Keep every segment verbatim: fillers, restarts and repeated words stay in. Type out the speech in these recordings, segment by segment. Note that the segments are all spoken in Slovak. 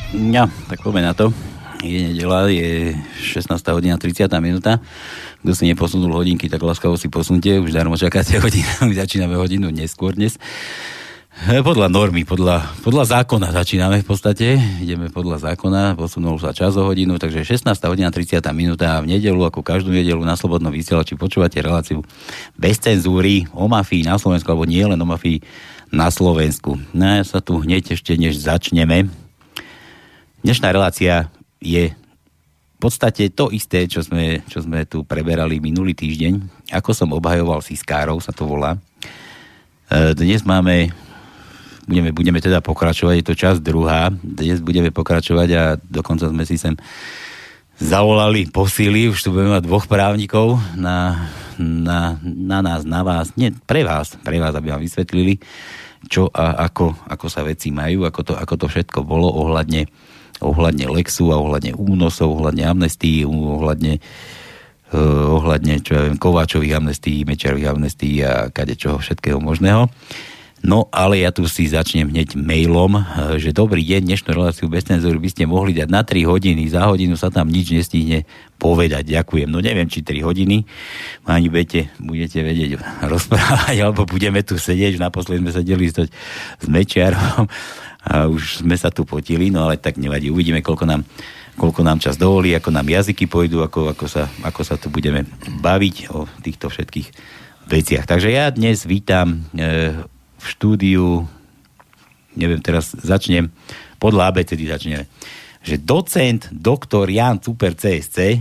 Ja, tak poďme na to. Je nedeľa, je šestnásta hodina tridsiata minúta. Kto si neposunul hodinky, tak láskavo si posunte. Už darmo čakáte hodinu. My začíname hodinu neskôr dnes. Podľa normy, podľa, podľa zákona začíname v podstate. Ideme podľa zákona, posunul sa čas o hodinu, takže šestnásta hodina tridsiata minúta v nedeľu, ako každú nedeľu na Slobodnom vysielači počúvate reláciu bez cenzúry o mafii na Slovensku, alebo nie len o mafii na Slovensku. No ja sa tu hneď ešte než začneme. Dnešná relácia je v podstate to isté, čo sme, čo sme tu preberali minulý týždeň. Ako som obhajoval siskárov, sa to volá. Dnes máme, budeme, budeme teda pokračovať, je to časť druhá. Dnes budeme pokračovať a dokonca sme si sem zavolali posily, už tu budeme mať dvoch právnikov na, na, na nás, na vás, nie, pre vás, pre vás, aby vám vysvetlili, čo a ako, ako sa veci majú, ako to, ako to všetko bolo ohľadne ohľadne Lexu a ohľadne únosov, ohľadne amnestii, ohľadne, uh, ohľadne čo ja viem, Kováčových amnestií, Mečiarových amnestií a kadečoho všetkého možného. No, ale ja tu si začnem hneď mailom, že dobrý deň, dnešnú reláciu bez cenzúry by ste mohli dať na tri hodiny, za hodinu sa tam nič nestihne povedať. Ďakujem. No neviem, či tri hodiny, ani budete, budete vedieť rozprávať, alebo budeme tu sedieť, naposledy sme sedeli s Mečiarom a už sme sa tu potili, no ale tak nevadí, uvidíme, koľko nám, koľko nám čas dovolí, ako nám jazyky pôjdu, ako, ako, sa, ako sa tu budeme baviť o týchto všetkých veciach. Takže ja dnes vítam e, v štúdiu, neviem, teraz začnem, podľa á bé cé dé začneme, že docent, doktor Ján Cuper, cé es cé.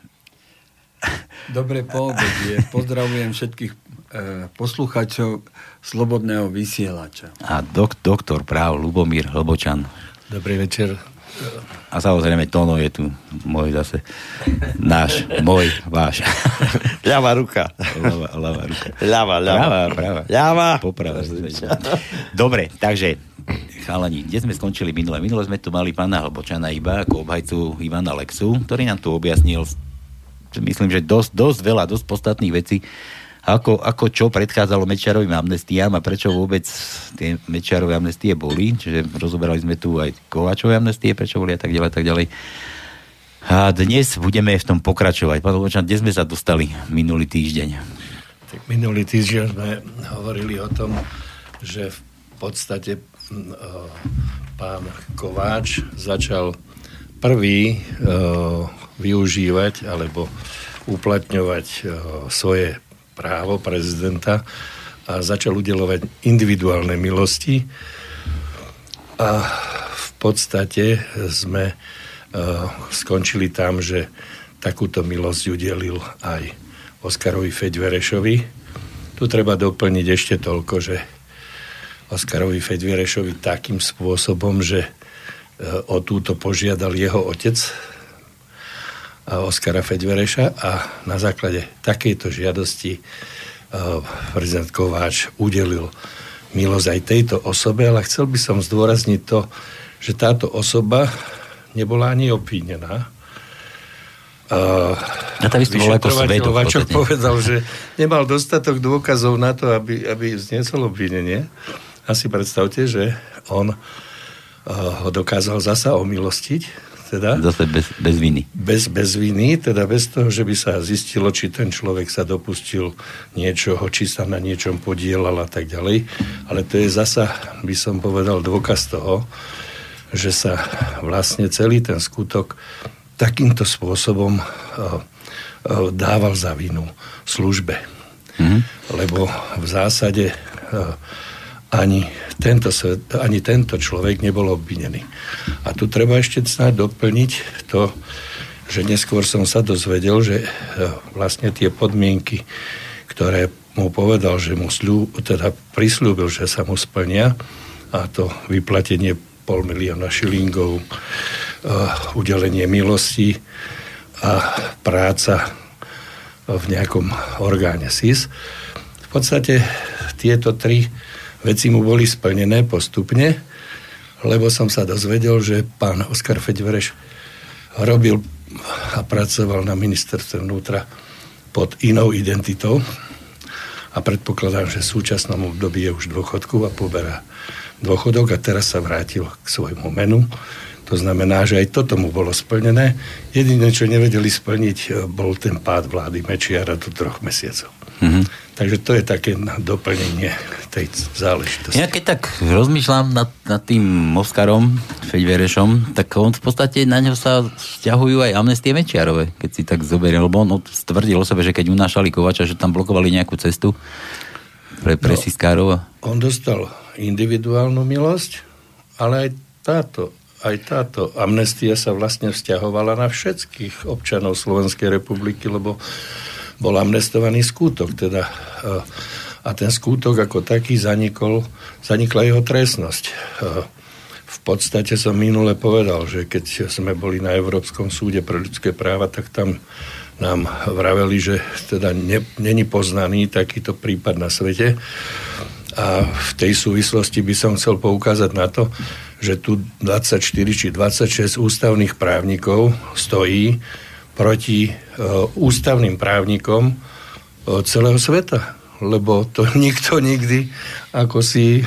Dobré poobedie, pozdravujem všetkých e, poslucháčov Slobodného vysielača. A dok, doktor práv Ľubomír Hlbočan. Dobrý večer. A samozrejme Tono je tu, môj zase, náš, môj, váš. Ľavá ruka. Ľavá, ľavá ruka. Ľavá, ľavá. Práva, práva. Ľavá. Poprava. Dobre, takže, chalani, kde sme skončili minule? Minule sme tu mali pána Hlbočana iba ako obhajcu Ivana Lexu, ktorý nám tu objasnil, myslím, že dosť, dosť veľa, dosť podstatných vecí, ako, ako čo predchádzalo Mečiarovým amnestiám a prečo vôbec tie Mečiarové amnestie boli. Čiže rozoberali sme tu aj Kováčové amnestie, prečo boli a tak ďalej, tak ďalej. A dnes budeme v tom pokračovať. Pán Hlbočan, kde sme sa dostali minulý týždeň? Tak minulý týždeň sme hovorili o tom, že v podstate uh, pán Kováč začal prvý uh, využívať alebo uplatňovať uh, svoje právo prezidenta a začal udeľovať individuálne milosti a v podstate sme uh, skončili tam, že takúto milosť udelil aj Oskarovi Feďverešovi. Tu treba doplniť ešte toľko, že Oskarovi Feďverešovi takým spôsobom, že uh, o túto požiadal jeho otec Oskara Feďvereša a na základe takejto žiadosti uh, prezident Kováč udelil milosť aj tejto osobe, ale chcel by som zdôrazniť to, že táto osoba nebola ani obvinená. Uh, Vyšetrovateľ povedal, že nemal dostatok dôkazov na to, aby, aby zniesol obvinenie. Asi predstavte, že on uh, ho dokázal zasa omilostiť, teda, zase bez, bez viny. Bez, bez viny, teda bez toho, že by sa zistilo, či ten človek sa dopustil niečoho, či sa na niečom podielal a tak ďalej. Ale to je zasa, by som povedal, dôkaz toho, že sa vlastne celý ten skutok takýmto spôsobom uh, uh, dával za vinu službe. Mm-hmm. Lebo v zásade uh, ani tento, svet, ani tento človek nebol obvinený. A tu treba ešte snáď doplniť to, že neskôr som sa dozvedel, že vlastne tie podmienky, ktoré mu povedal, že mu sľú, teda prisľúbil, že sa mu splnia, a to vyplatenie pol milióna šilingov, udelenie milosti a práca v nejakom orgáne es í es. V podstate tieto tri veci mu boli splnené postupne, lebo som sa dozvedel, že pán Oskar Feďvereš robil a pracoval na ministerstve vnútra pod inou identitou a predpokladám, že v súčasnom období je už v dôchodku a poberá dôchodok a teraz sa vrátil k svojmu menu. To znamená, že aj toto mu bolo splnené. Jediné, čo nevedeli splniť, bol ten pád vlády Mečiara do troch mesiacov. Mm-hmm. Takže to je také doplnenie tej záležitosti. Ja keď tak rozmýšľam nad, nad tým Oskarom Feďverešom, tak on v podstate na ňo sa vzťahujú aj amnestie Mečiarove, keď si tak zoberie, lebo on stvrdil o sebe, že keď unášali Kovača, že tam blokovali nejakú cestu pre presiskárov. No, on dostal individuálnu milosť, ale aj táto Aj táto amnestia sa vlastne vzťahovala na všetkých občanov Slovenskej republiky, lebo bol amnestovaný skútok. Teda, a ten skútok ako taký zanikol, zanikla jeho trestnosť. V podstate som minule povedal, že keď sme boli na Európskom súde pre ľudské práva, tak tam nám vraveli, že teda ne, není poznaný takýto prípad na svete. A v tej súvislosti by som chcel poukázať na to, že tu dvadsaťštyri či dvadsaťšesť ústavných právnikov stojí proti e, ústavným právnikom e, celého sveta. Lebo to nikto nikdy ako si e,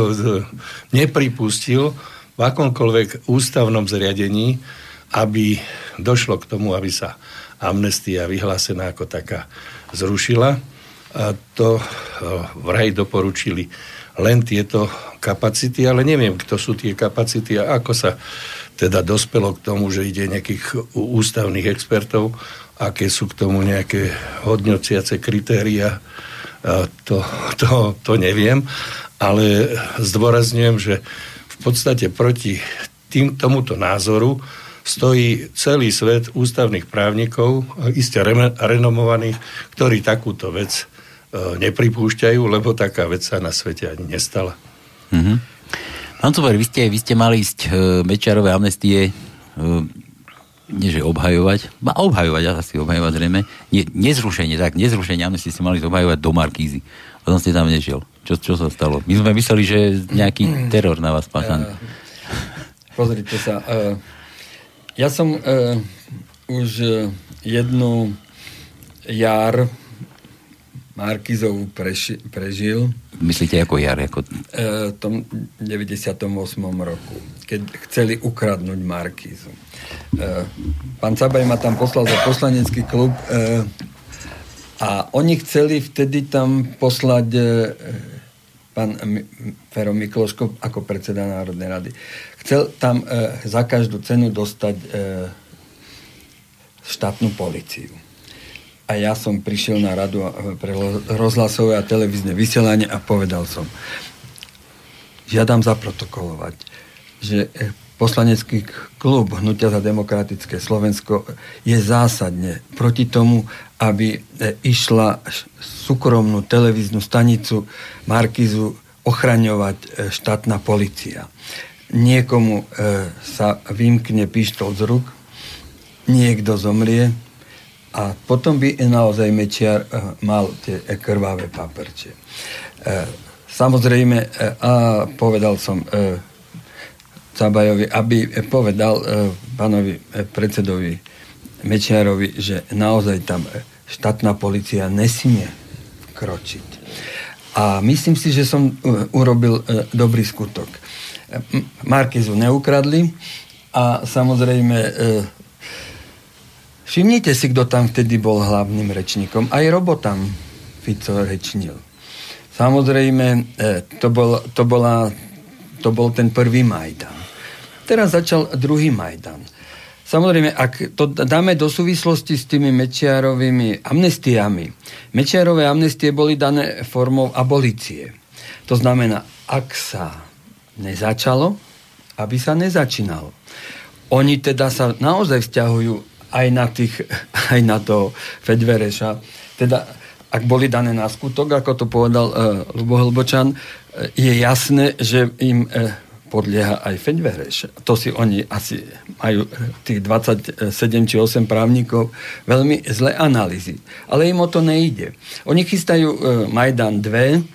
nepripustil v akomkoľvek ústavnom zriadení, aby došlo k tomu, aby sa amnestia vyhlásená ako taká zrušila. A to e, vraj doporučili len tieto kapacity, ale neviem, kto sú tie kapacity a ako sa teda dospelo k tomu, že ide nejakých ústavných expertov, aké sú k tomu nejaké hodnotiace kritéria, to, to, to neviem, ale zdôrazňujem, že v podstate proti tým, tomuto názoru stojí celý svet ústavných právnikov, iste renomovaných, ktorí takúto vec nepripúšťajú, lebo taká vec sa na svete ani nestala. Mm-hmm. Pán Cuber, vy ste, vy ste mali ísť e, Mečiarove amnestie e, nie že obhajovať, ma obhajovať, asi obhajovať zrejme, nie, nezrušenie, tak, nezrušenie amnestie ste mali obhajovať do Markízy. Potom ste tam nešiel. Čo, čo sa stalo? My sme mysleli, že nejaký teror na vás páchaný. Uh, pozrite sa, uh, ja som uh, už uh, jednu jar Markízov preši, prežil. Myslíte ako jar? Ako... V tom deväťdesiatom ôsmom roku, keď chceli ukradnúť Markízu. Pán Cabaj ma tam poslal za poslanecký klub a oni chceli vtedy tam poslať pán Fero Mikloško ako predseda Národnej rady. Chcel tam za každú cenu dostať štátnu políciu. A ja som prišiel na radu pre rozhlasové a televízne vysielanie a povedal som, žiadam zaprotokolovať, že poslanecký klub Hnutia za demokratické Slovensko je zásadne proti tomu, aby išla súkromnú televíznu stanicu Markízu ochraňovať štátna polícia. Niekomu sa vymkne pištol z rúk, niekto zomrie, a potom by naozaj Mečiar uh, mal tie krvavé paperče. Uh, samozrejme, uh, a povedal som uh, Cabajovi, aby povedal uh, pánovi uh, predsedovi Mečiarovi, že naozaj tam uh, štátna polícia nesmie kročiť. A myslím si, že som uh, urobil uh, dobrý skutok. Uh, Markízu neukradli a samozrejme uh, všimnite si, kto tam vtedy bol hlavným rečníkom. Aj Robo tam Fico rečnil. Samozrejme, to bol, to, bola, to bol ten prvý Majdan. Teraz začal druhý Majdan. Samozrejme, ak to dáme do súvislosti s tými Mečiarovými amnestiami, Mečiarové amnestie boli dané formou abolície. To znamená, ak sa nezačalo, aby sa nezačínalo. Oni teda sa naozaj vzťahujú aj na tých, aj na toho Feďvereša. Teda, ak boli dané na skutok, ako to povedal uh, Ľubo Hlbočan, uh, je jasné, že im uh, podlieha aj Feďvereš. To si oni asi majú tých dvadsaťsedem či osem právnikov veľmi zlé analýzy. Ale im o to nejde. Oni chystajú uh, Majdan dva,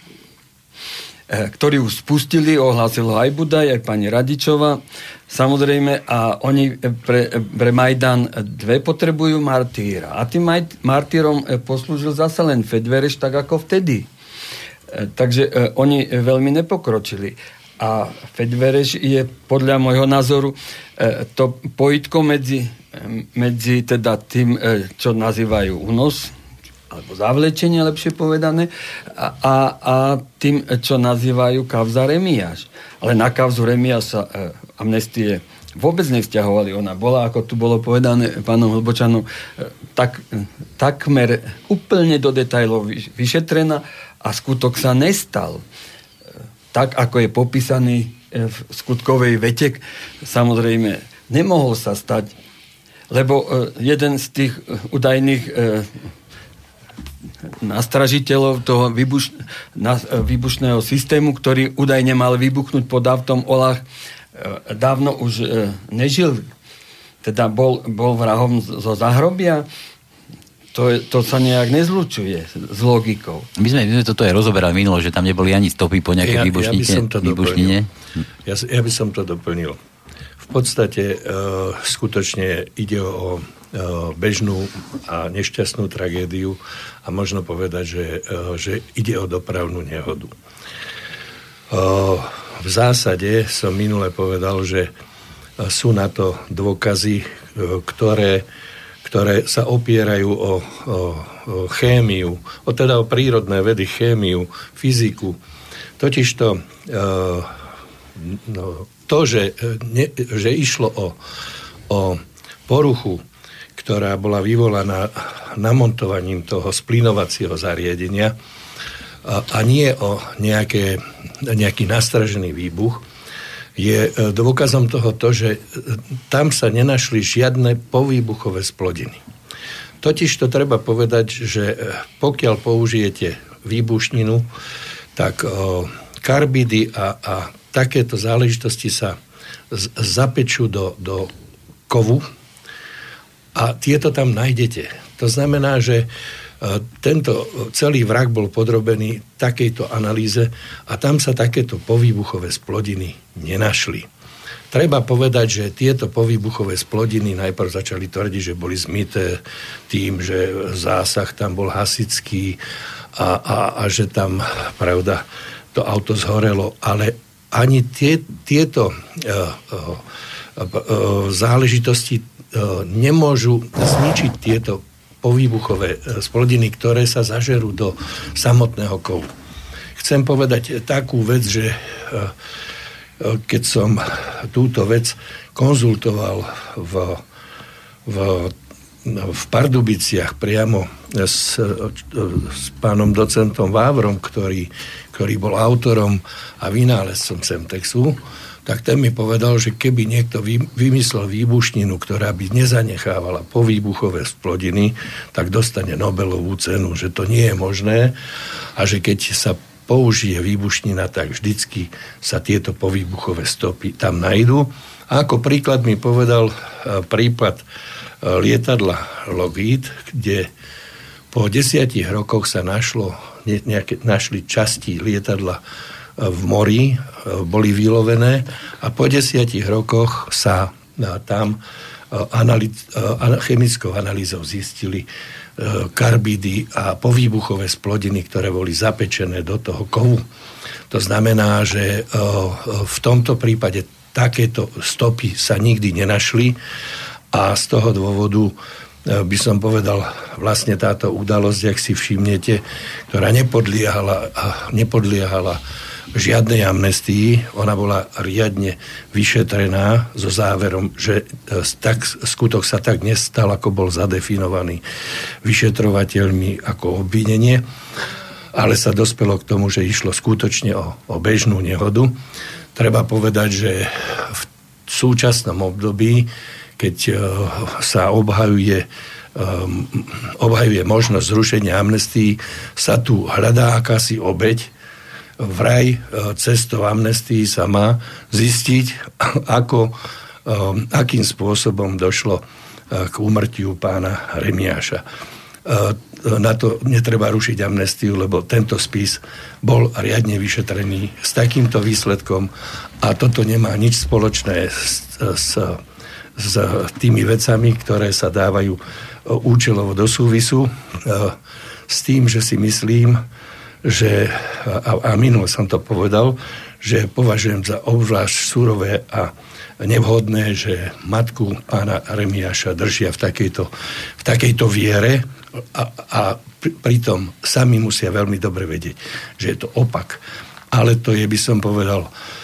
ktorý už spustili, ohlásil ho aj Budaj, aj pani Radičová. Samozrejme, a oni pre, pre Majdan dva potrebujú martýra. A tým martýrom poslúžil zase len Feďvereš, tak ako vtedy. Takže oni veľmi nepokročili. A Fedvereš je podľa môjho názoru to pojitko medzi, medzi teda tým, čo nazývajú únos, alebo zavlečenie, lepšie povedané, a, a, a tým, čo nazývajú kauza Remiáš. Ale na kauzu Remiáš sa e, amnestie vôbec nevzťahovali. Ona bola, ako tu bolo povedané pánom Hlbočanom, e, tak, takmer úplne do detailov vyšetrená a skutok sa nestal. Tak, ako je popísaný v skutkovej vete, samozrejme nemohol sa stať, lebo jeden z tých údajných nastražiteľov toho výbuš, výbušného systému, ktorý údajne mal vybuchnúť pod autom Olach, dávno už nežil. Teda bol, bol vrahom zo záhrobia. To, je, to sa nejak nezlučuje s logikou. My sme, my sme toto aj rozoberali minulo, že tam neboli ani stopy po nejakej ja, výbušnine. Ja, ja by som to doplnil. V podstate uh, skutočne ide o uh, bežnú a nešťastnú tragédiu a možno povedať, že, uh, že ide o dopravnú nehodu. Uh, v zásade som minule povedal, že uh, sú na to dôkazy, uh, ktoré ktoré sa opierajú o, o, o chémiu, o teda o prírodné vedy, chémiu, fyziku. Totižto e, no, to, že, ne, že išlo o, o poruchu, ktorá bola vyvolaná namontovaním toho splinovacieho zariadenia a, a nie o nejaké, nejaký nastražený výbuch, je dôkazom toho to, že tam sa nenašli žiadne povýbuchové splodiny. Totiž to treba povedať, že pokiaľ použijete výbušninu, tak o, karbidy a, a takéto záležitosti sa z, zapečú do, do kovu a tieto tam nájdete. To znamená, že tento celý vrah bol podrobený takejto analýze a tam sa takéto povýbuchové splodiny nenašli. Treba povedať, že tieto povýbuchové splodiny najprv začali tvrdiť, že boli zmyté tým, že zásah tam bol hasičský a, a, a že tam, pravda, to auto zhorelo, ale ani tie, tieto uh, uh, uh, záležitosti uh, nemôžu zničiť tieto povýbuchové splodiny, ktoré sa zažerú do samotného kovu. Chcem povedať takú vec, že keď som túto vec konzultoval v, v, v Pardubiciach priamo s, s pánom docentom Vávrom, ktorý, ktorý bol autorom a vynálezcom Semtexu, tak ten mi povedal, že keby niekto vymyslel výbušninu, ktorá by nezanechávala povýbuchové splodiny, tak dostane Nobelovú cenu, že to nie je možné a že keď sa použije výbušnina, tak vždycky sa tieto povýbuchové stopy tam nájdú. A ako príklad mi povedal prípad lietadla Lockheed, kde po desiatich rokoch sa našlo, nejaké, našli časti lietadla v mori, boli vylovené a po desiatich rokoch sa tam analiz, chemickou analýzou zistili karbidy a povýbuchové splodiny, ktoré boli zapečené do toho kovu. To znamená, že v tomto prípade takéto stopy sa nikdy nenašli a z toho dôvodu by som povedal, vlastne táto udalosť, ak si všimnete, ktorá nepodliehala, nepodliehala žiadnej amnestii, ona bola riadne vyšetrená so záverom, že tak, skutok sa tak nestal, ako bol zadefinovaný vyšetrovateľmi ako obvinenie, ale sa dospelo k tomu, že išlo skutočne o, o bežnú nehodu. Treba povedať, že v súčasnom období, keď sa obhajuje, um, obhajuje možnosť zrušenia amnestii, sa tu hľadá akási obeť. Vraj cestou amnestii sa má zistiť, ako, um, akým spôsobom došlo k úmrtiu pána Remiáša. Uh, na to netreba rušiť amnestiu, lebo tento spis bol riadne vyšetrený s takýmto výsledkom a toto nemá nič spoločné s, s, s tými vecami, ktoré sa dávajú účelovo do súvisu, uh, s tým, že si myslím, že, a, a minule som to povedal, že považujem za obzvlášť surové a nevhodné, že matku pána Remiáša držia v takejto, v takejto viere a, a pri, pritom sami musia veľmi dobre vedieť, že je to opak. Ale to je, by som povedal,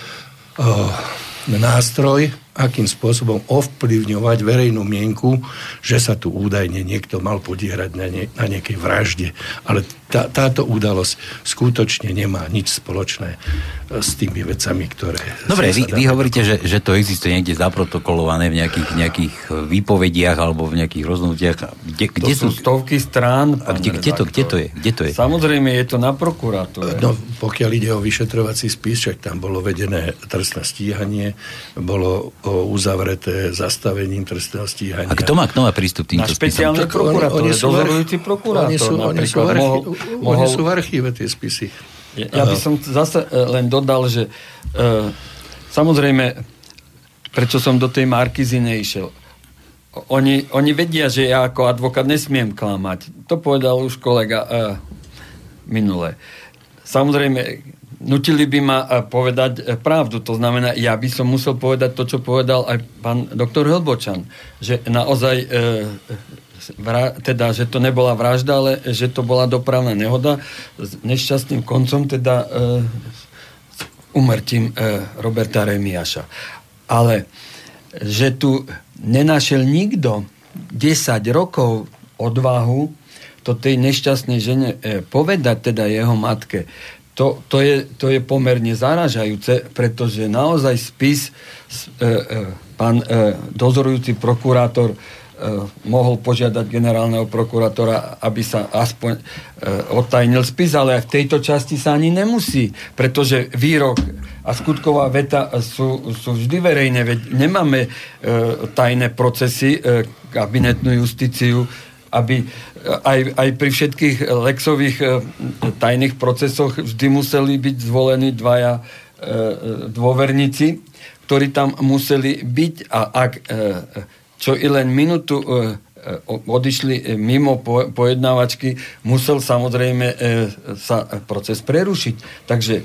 uh, nástroj, akým spôsobom ovplyvňovať verejnú mienku, že sa tu údajne niekto mal podierať na, ne, na nejakej vražde. Ale tá, táto udalosť skutočne nemá nič spoločné s tými vecami, ktoré... Dobre, vy, vy hovoríte, že, že to existuje niekde zaprotokolované v nejakých, nejakých výpovediach alebo v nejakých rozhodnutiach. Kde, to kde sú stovky strán. A kde, kde, to, kde to je? Kde to je? Samozrejme, je to na prokuratúre. No, pokiaľ ide o vyšetrovací spis, však tam bolo vedené trestné stíhanie, bolo uzavreté zastavením trestného stíhania. A kto má, kto má prístup týmto spisom? Na špeciálnej prokuratúre, dozorujúci prokurátor. Oni sú, oni sú, archi- mohol, mohol... oni sú v archíve tie spisy. Ja, ja by som zase len dodal, že uh, samozrejme, prečo som do tej Markízy neišiel. Oni, oni vedia, že ja ako advokát nesmiem klamať. To povedal už kolega uh, minule. Samozrejme, nutili by ma povedať pravdu. To znamená, ja by som musel povedať to, čo povedal aj pán doktor Hlbočan. Že naozaj, e, vra, teda, že to nebola vražda, ale že to bola dopravná nehoda s nešťastným koncom, teda e, s umrtím e, Roberta Remiáša. Ale že tu nenašiel nikto desať rokov odvahu to tej nešťastnej žene e, povedať, teda jeho matke, To, to, je, to je pomerne zaražajúce, pretože naozaj spis e, e, pán e, dozorujúci prokurátor e, mohol požiadať generálneho prokurátora, aby sa aspoň e, odtajnil spis, ale aj v tejto časti sa ani nemusí, pretože výrok a skutková veta sú, sú vždy verejné, veď nemáme e, tajné procesy, e, kabinetnú justíciu, aby aj, aj pri všetkých Lexových e, tajných procesoch vždy museli byť zvolení dvaja e, dôverníci, ktorí tam museli byť a ak e, čo i len minútu e, odišli mimo po, pojednávačky, musel samozrejme e, sa proces prerušiť. Takže e,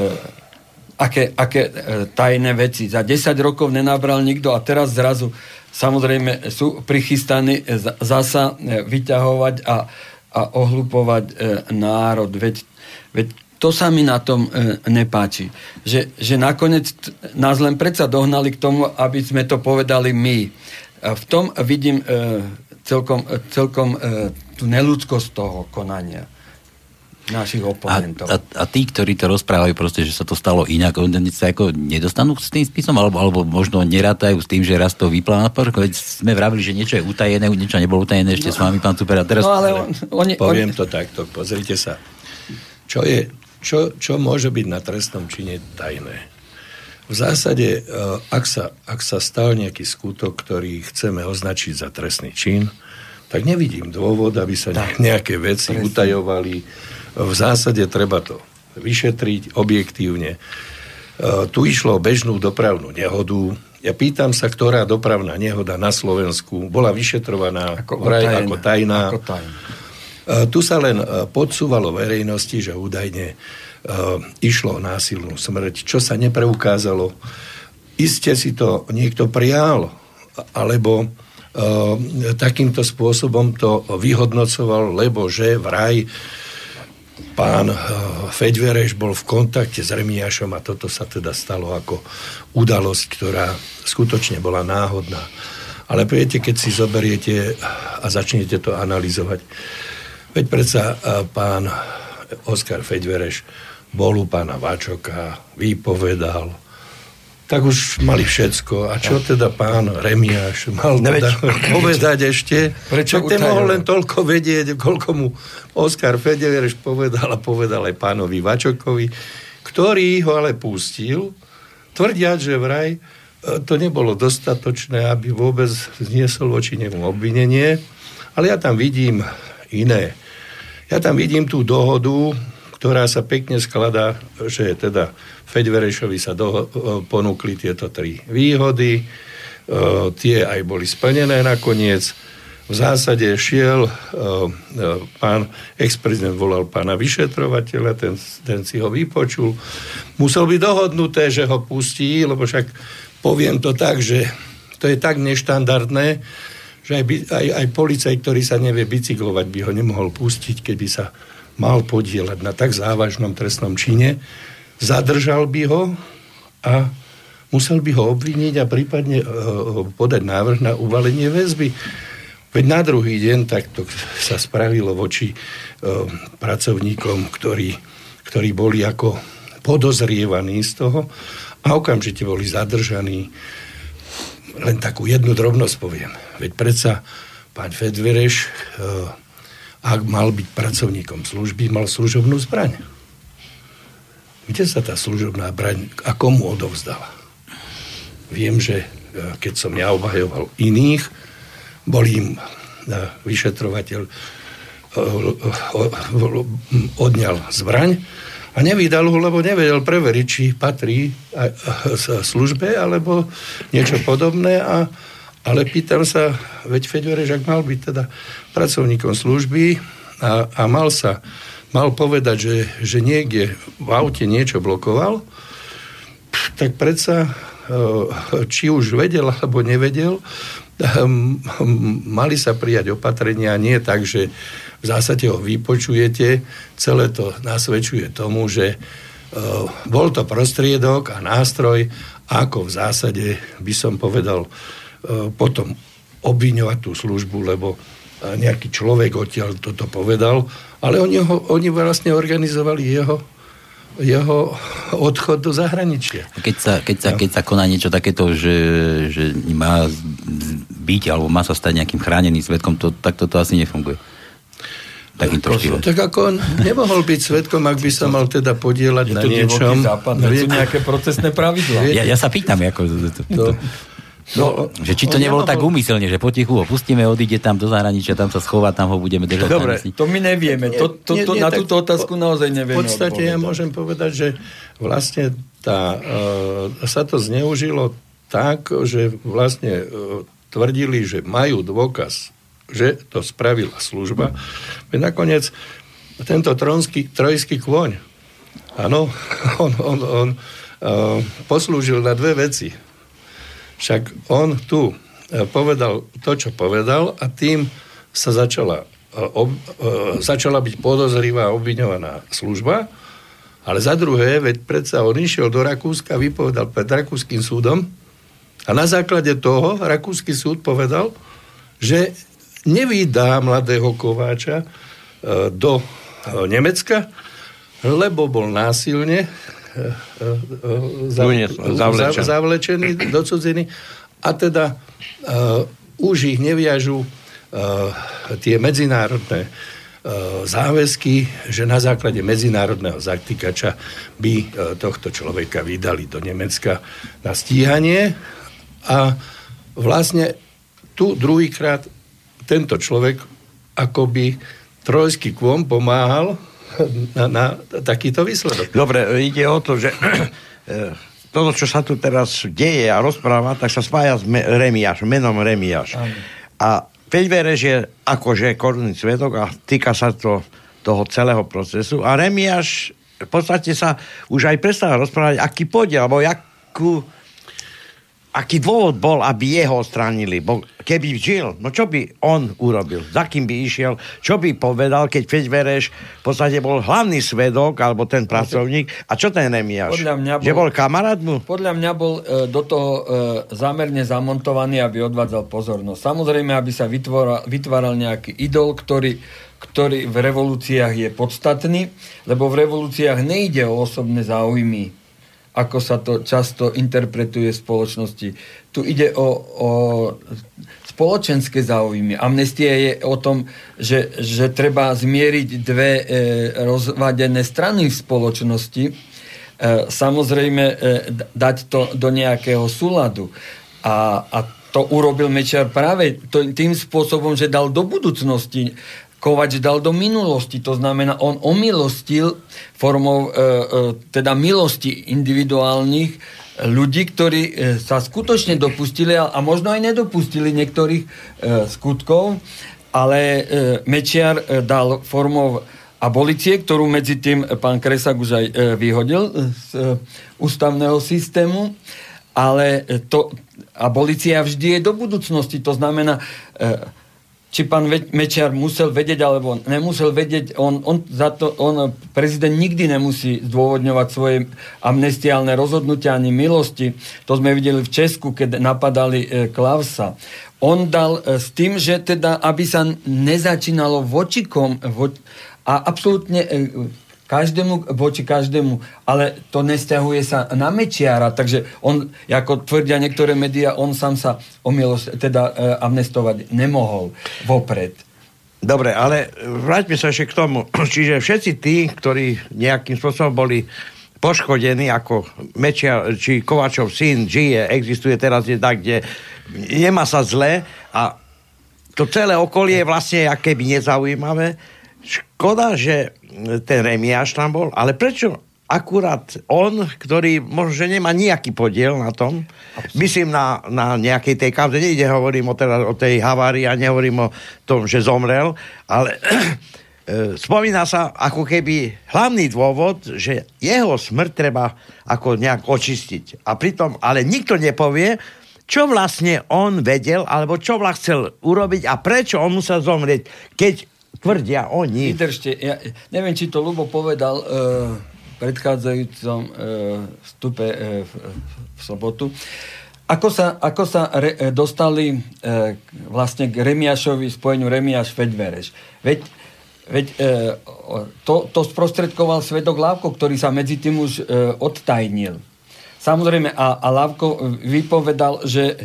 aké, aké e, tajné veci. Za desať rokov nenabral nikto a teraz zrazu samozrejme sú prichystaní zasa vyťahovať a, a ohlupovať e, národ. Veď, veď to sa mi na tom e, nepáči. Že, že nakoniec t- nás len predsa dohnali k tomu, aby sme to povedali my. A v tom vidím e, celkom, celkom e, tú neľudskosť toho konania našich oponentov. A, a, a tí, ktorí to rozprávajú proste, že sa to stalo inak, oni sa ako nedostanú s tým spisom, alebo, alebo možno nerátajú s tým, že raz to vypláva na povrch, veď sme vravili, že niečo je utajené, niečo nebolo utajené ešte no, s vami, pán Super. A teraz... No ale on, oni, poviem oni... to takto, pozrite sa. Čo je, čo, čo môže byť na trestnom čine tajné? V zásade, ak sa, ak sa stal nejaký skutok, ktorý chceme označiť za trestný čin, tak nevidím dôvod, aby sa nejaké veci presne utajovali. V zásade treba to vyšetriť objektívne. E, tu išlo o bežnú dopravnú nehodu. Ja pýtam sa, ktorá dopravná nehoda na Slovensku bola vyšetrovaná ako, vraj, tajná, ako tajná. Ako tajná. E, tu sa len podsúvalo verejnosti, že údajne e, išlo o násilnú smrť, čo sa nepreukázalo. Iste si to niekto prijal, alebo e, takýmto spôsobom to vyhodnocoval, lebo že vraj pán Feďvereš bol v kontakte s Remiášom a toto sa teda stalo ako udalosť, ktorá skutočne bola náhodná. Ale viete, keď si zoberiete a začnete to analyzovať, veď predsa pán Oskar Feďvereš bol u pána Vačoka, vypovedal, tak už mali všetko. A čo teda pán Remiáš mal teda povedať ešte? Prečo ten mohol len toľko vedieť, koľko mu Oskar Feďvereš povedal a povedal aj pánovi Vačokovi, ktorý ho ale pustil, tvrdiať, že vraj to nebolo dostatočné, aby vôbec zniesol voči nemu obvinenie. Ale ja tam vidím iné. Ja tam vidím tú dohodu, ktorá sa pekne skladá, že teda Feďverešovi sa do, ponúkli tieto tri výhody, e, tie aj boli splnené nakoniec. v zásade šiel, pán ex-prezident volal pána vyšetrovateľa, ten, ten si ho vypočul. Musel byť dohodnuté, že ho pustí, lebo však poviem to tak, že to je tak neštandardné, že aj, aj, aj policaj, ktorý sa nevie bicyklovať, by ho nemohol pustiť, keby sa mal podieľať na tak závažnom trestnom čine. Zadržal by ho a musel by ho obviniť a prípadne podať návrh na uvalenie väzby. Veď na druhý deň takto sa spravilo voči e, pracovníkom, ktorí, ktorí boli ako podozrievaní z toho a okamžite boli zadržaní. Len takú jednu drobnosť poviem. Veď predsa pán Fedvereš, e, ak mal byť pracovníkom služby, mal služobnú zbraň. Kde sa tá služobná zbraň a komu odovzdala? Viem, že e, keď som ja obhajoval iných, bol im vyšetrovateľ odňal zbraň a nevydal ho, lebo nevedel preveriť, či patrí službe alebo niečo podobné. A, ale pýtam sa, veď Fedvereš, ak mal byť teda pracovníkom služby a, a mal sa mal povedať, že, že niekde v aute niečo blokoval, tak predsa či už vedel alebo nevedel, mali sa prijať opatrenia, nie tak, že v zásade ho vypočujete, celé to nasvedčuje tomu, že bol to prostriedok a nástroj, ako v zásade by som povedal potom obviňovať tú službu, lebo nejaký človek odtiaľ toto povedal, ale oni, ho, oni vlastne organizovali jeho jeho odchod do zahraničia. Keď sa, keď sa, keď sa koná niečo takéto, že, že má byť, alebo má sa stať nejakým chráneným svedkom, to, tak toto asi nefunguje. Takýmto štýlom. Tak ako on nemohol byť svedkom, ak by sa mal teda podieľať na niečom. Západ, sú nejaké procesné pravidlá. Ja, ja sa pýtam, ako... To, No, že či to nebolo tak úmyselne, že potichu ho pustíme, odíde tam do zahraničia, tam sa schová, tam ho budeme držať. Dobre, to my nevieme. To, to, to, nie, nie, na túto otázku po, naozaj nevieme. V podstate odpovedať. Ja môžem povedať, že vlastne tá, uh, sa to zneužilo tak, že vlastne uh, tvrdili, že majú dôkaz, že to spravila služba. Veď nakoniec tento tronský, trojský kôň, áno, on, on, on uh, poslúžil na dve veci. Však on tu povedal to, čo povedal a tým sa začala, ob, začala byť podozrivá a obviňovaná služba, ale za druhé, veď predsa on išiel do Rakúska, vypovedal pred rakúskym súdom a na základe toho rakúsky súd povedal, že nevydá mladého Kováča do Nemecka, lebo bol násilne zavlečený. zavlečený do cudziny a teda uh, už ich neviažu uh, tie medzinárodné uh, záväzky, že na základe medzinárodného zatýkača by uh, tohto človeka vydali do Nemecka na stíhanie a vlastne tu druhýkrát tento človek akoby trojský kvom pomáhal Na, na takýto výsledok. Dobre, ide o to, že toto, čo sa tu teraz deje a rozpráva, tak sa spája s me- Remiáš, menom Remiáš. Aj. A Fedvereš je akože korunný svedok a týka sa to toho celého procesu. A Remiáš v podstate sa už aj prestáva rozprávať, aký podiel, alebo jakú aký dôvod bol, aby jeho odstránili? Bo keby žil, no čo by on urobil? Za kým by išiel? Čo by povedal, keď Fedvereš v podstate bol hlavný svedok, alebo ten pracovník? A čo ten Remiáš? Podľa mňa bol, že bol kamarát mu? Podľa mňa bol e, do toho e, zámerne zamontovaný, aby odvádzal pozornosť. Samozrejme, aby sa vytvoral, vytváral nejaký idol, ktorý, ktorý v revolúciách je podstatný, lebo v revolúciách nejde o osobné záujmy, ako sa to často interpretuje v spoločnosti. Tu ide o, o spoločenské záujmy. Amnestia je o tom, že, že treba zmieriť dve e, rozvadené strany v spoločnosti. E, samozrejme e, dať to do nejakého súladu. A, a to urobil Mečiar práve to, tým spôsobom, že dal do budúcnosti. Kováč dal do minulosti, to znamená, on omilostil formou e, e, teda milosti individuálnych e, ľudí, ktorí sa skutočne dopustili a možno aj nedopustili niektorých skutkov, ale Mečiar dal formou abolície, ktorú medzi tým pán Kresak už aj vyhodil z ústavného systému, ale to, abolícia vždy je do budúcnosti. To znamená, či pán Mečiar musel vedieť, alebo nemusel vedieť, on, on, za to, on prezident nikdy nemusí zdôvodňovať svoje amnestiálne rozhodnutia ani milosti. To sme videli v Česku, keď napadali e, Klausa. On dal e, s tým, že teda, aby sa nezačínalo vočikom vo, a absolútne e, každému, voči každému, ale to nesťahuje sa na Mečiara, takže on, ako tvrdia niektoré médiá, on sám sa o milosť, teda e, amnestovať nemohol vopred. Dobre, ale vráťme sa ešte k tomu. Čiže všetci tí, ktorí nejakým spôsobom boli poškodení, ako Mečiar, či Kováčov syn žije, existuje teraz je tak, kde nemá sa zle a to celé okolie je vlastne akéby nezaujímavé. Škoda, že ten Remiáš tam bol, ale prečo akurát on, ktorý možno, že nemá nejaký podiel na tom, absolutne. Myslím na, na nejakej tej kauze, nejde hovorím o, teda, o tej havárii a nehovorím o tom, že zomrel, ale spomína sa ako keby hlavný dôvod, že jeho smrť treba ako nejak očistiť. A pritom, ale nikto nepovie, čo vlastne on vedel, alebo čo vlastne chcel urobiť a prečo on musel zomrieť, keď tvrdia oni. Vydržte, ja neviem, či to Ľubo povedal v e, predchádzajúcom e, vstupe e, v, v sobotu. Ako sa, ako sa re, e, dostali e, vlastne k Remiášovi, spojeniu Remiáš-Fedvereš. Veď, veď e, to, to sprostredkoval svedok Lávko, ktorý sa medzi tým už e, odtajnil. Samozrejme, a, a Lávko vypovedal, že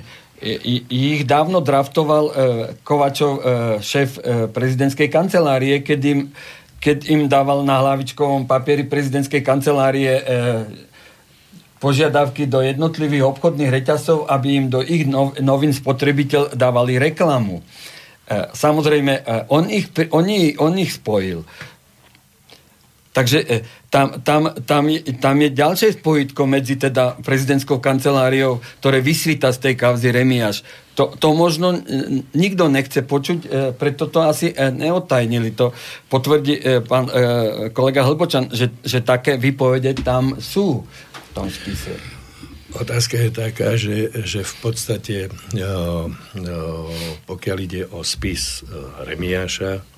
ich dávno draftoval e, Kovačov e, šéf e, prezidentskej kancelárie, keď im, keď im dával na hlavičkovom papieri prezidentskej kancelárie e, požiadavky do jednotlivých obchodných reťazov, aby im do ich nov, novín spotrebiteľ dávali reklamu. E, samozrejme, e, on, ich, on, ich, on ich spojil. Takže e, tam, tam, tam, je, tam je ďalšie spojitko medzi teda prezidentskou kanceláriou, ktoré vysvíta z tej kauzy Remiáš. To, to možno nikto nechce počuť, e, preto to asi e, neodtajnili. To potvrdí e, pán e, kolega Hlbočan, že, že také výpovede tam sú v tom spise. Otázka je taká, že, že v podstate o, o, pokiaľ ide o spis Remiáša,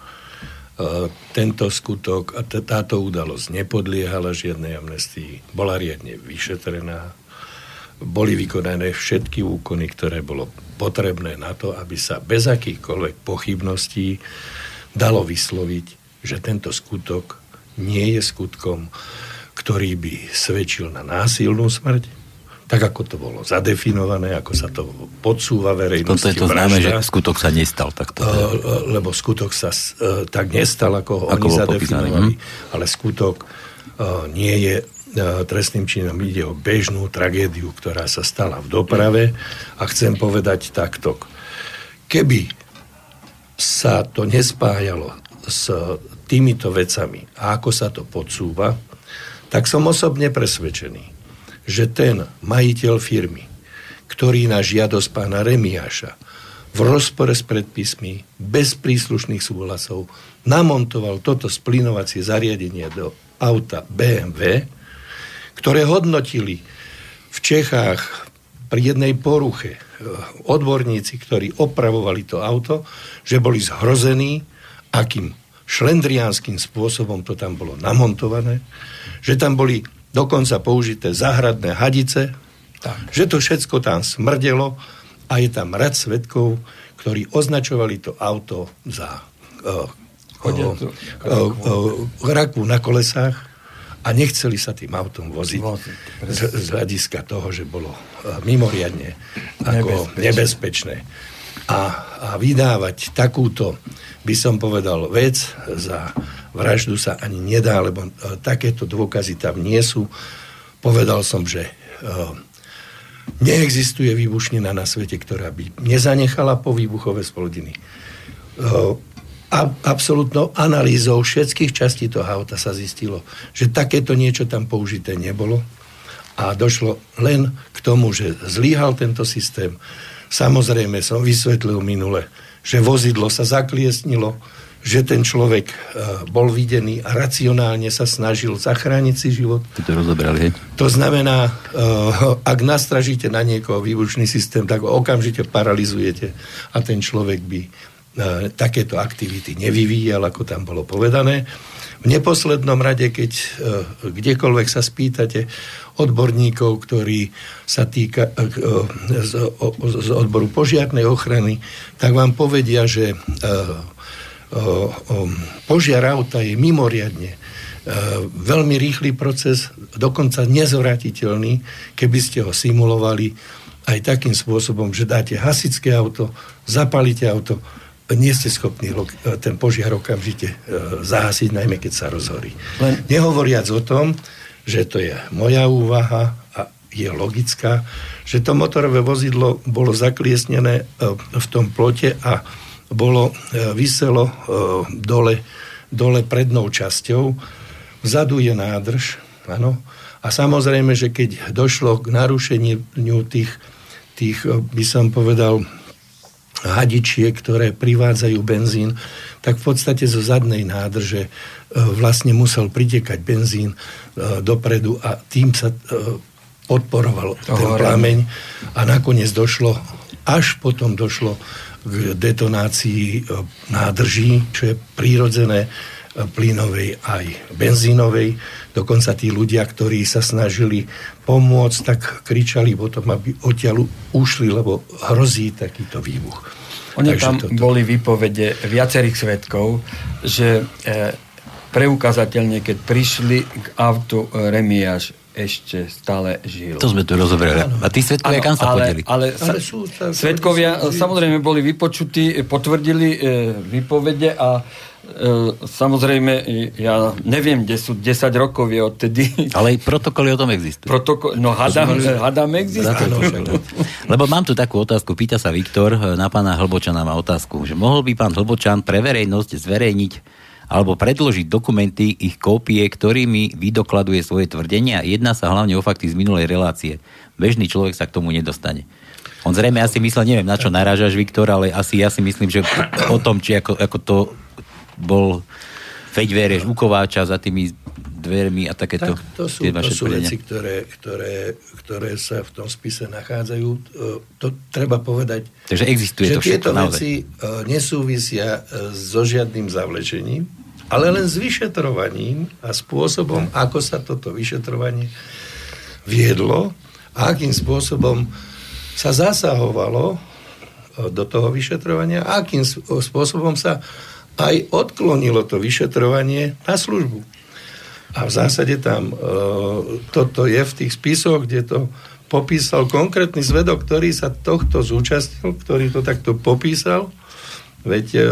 tento skutok a t- táto udalosť nepodliehala žiadnej amnestii, bola riadne vyšetrená, boli vykonané všetky úkony, ktoré bolo potrebné na to, aby sa bez akýchkoľvek pochybností dalo vysloviť, že tento skutok nie je skutkom, ktorý by svedčil na násilnú smrť, tak ako to bolo zadefinované, ako sa to podsúva verejnosti. Toto je to známe, že skutok sa nestal. Tak to uh, lebo skutok sa uh, tak nestal, ako ho ako oni zadefinovali, hm? ale skutok uh, nie je uh, trestným činom, ide o bežnú tragédiu, ktorá sa stala v doprave a chcem povedať takto. Keby sa to nespájalo s týmito vecami a ako sa to podsúva, tak som osobne presvedčený, že ten majiteľ firmy, ktorý na žiadosť pána Remiáša v rozpore s predpismi, bez príslušných súhlasov, namontoval toto splynovacie zariadenie do auta bé em vé, ktoré hodnotili v Čechách pri jednej poruche odborníci, ktorí opravovali to auto, že boli zhrození, akým šlendriánskym spôsobom to tam bolo namontované, že tam boli dokonca použité záhradné hadice, tak. Že to všetko tam smrdelo a je tam rad svedkov, ktorí označovali to auto za uh, uh, uh, uh, raku na kolesách a nechceli sa tým autom voziť z, z hľadiska toho, že bolo uh, mimoriadne ako nebezpečné. nebezpečné. A, a vydávať takúto, by som povedal, vec za vraždu sa ani nedá, lebo uh, takéto dôkazy tam nie sú. Povedal som, že uh, neexistuje výbušnina na svete, ktorá by nezanechala po výbuchové splodiny. Uh, a absolútnou analýzou všetkých častí toho auta sa zistilo, že takéto niečo tam použité nebolo A došlo len k tomu, že zlyhal tento systém. Samozrejme som vysvetlil minule, že vozidlo sa zakliesnilo, že ten človek bol videný a racionálne sa snažil zachrániť si život. Ty to rozobrali, hej? To znamená, ak nastražíte na niekoho výbušný systém, tak ho okamžite paralizujete a ten človek by takéto aktivity nevyvíjal, ako tam bolo povedané. V neposlednom rade, keď kdekoľvek sa spýtate odborníkov, ktorí sa týka z odboru požiarnej ochrany, tak vám povedia, že požiar auta je mimoriadne veľmi rýchly proces, dokonca nezvratiteľný, keby ste ho simulovali aj takým spôsobom, že dáte hasičské auto, zapálite auto, nie ste schopní ten požiar okamžite zahasiť, najmä keď sa rozhorí. Len nehovoriac o tom, že to je moja úvaha a je logická, že to motorové vozidlo bolo zakliesnené v tom plote a bolo, viselo dole, dole prednou časťou. Vzadu je nádrž, áno. A samozrejme, že keď došlo k narušeniu tých, tých by som povedal, hadičiek, ktoré privádzajú benzín, tak v podstate zo zadnej nádrže vlastne musel pritekať benzín dopredu a tým sa podporoval ten plameň a nakoniec došlo, až potom došlo k detonácii nádrží, čo je prírodzené, plynovej aj benzínovej. Dokonca tí ľudia, ktorí sa snažili pomôcť, tak kričali potom, aby odtiaľ ušli, lebo hrozí takýto výbuch. Oni Takže tam toto... boli výpovede viacerých svedkov, že e, preukázateľne, keď prišli k autu Remiáš, ešte stále žil. To sme tu rozobrali. A tí svedkovia kam sa ale, podeli? Ale, ale sú, tak, svedkovia sú, samozrejme boli vypočutí, potvrdili e, výpovede a e, samozrejme ja neviem, kde sú desať rokov je odtedy. Ale protokoly o tom existujú. Protokol, no hadám, hadám existujú. Lebo mám tu takú otázku, pýta sa Viktor, na pána Hlbočana má otázku, že mohol by pán Hlbočan pre verejnosť zverejniť alebo predložiť dokumenty, ich kópie, ktorými vydokladuje svoje tvrdenia. Jedná sa hlavne o fakty z minulej relácie. Bežný človek sa k tomu nedostane. On zrejme asi myslel, neviem, na čo narážaš, Viktor, ale asi ja si myslím, že o tom, či ako, ako to bol Feď Vereš u Kováča za tými dvermi a takéto. Tak to sú, to sú veci, ktoré, ktoré, ktoré sa v tom spise nachádzajú. To treba povedať, takže existuje že to všetko, tieto naozaj. veci nesúvisia so žiadnym zavlečením, ale len s vyšetrovaním a spôsobom, ako sa toto vyšetrovanie viedlo a akým spôsobom sa zasahovalo do toho vyšetrovania a akým spôsobom sa aj odklonilo to vyšetrovanie na službu. A v zásade tam e, toto je v tých spisoch, kde to popísal konkrétny svedok, ktorý sa tohto zúčastnil, ktorý to takto popísal. Veď e, e,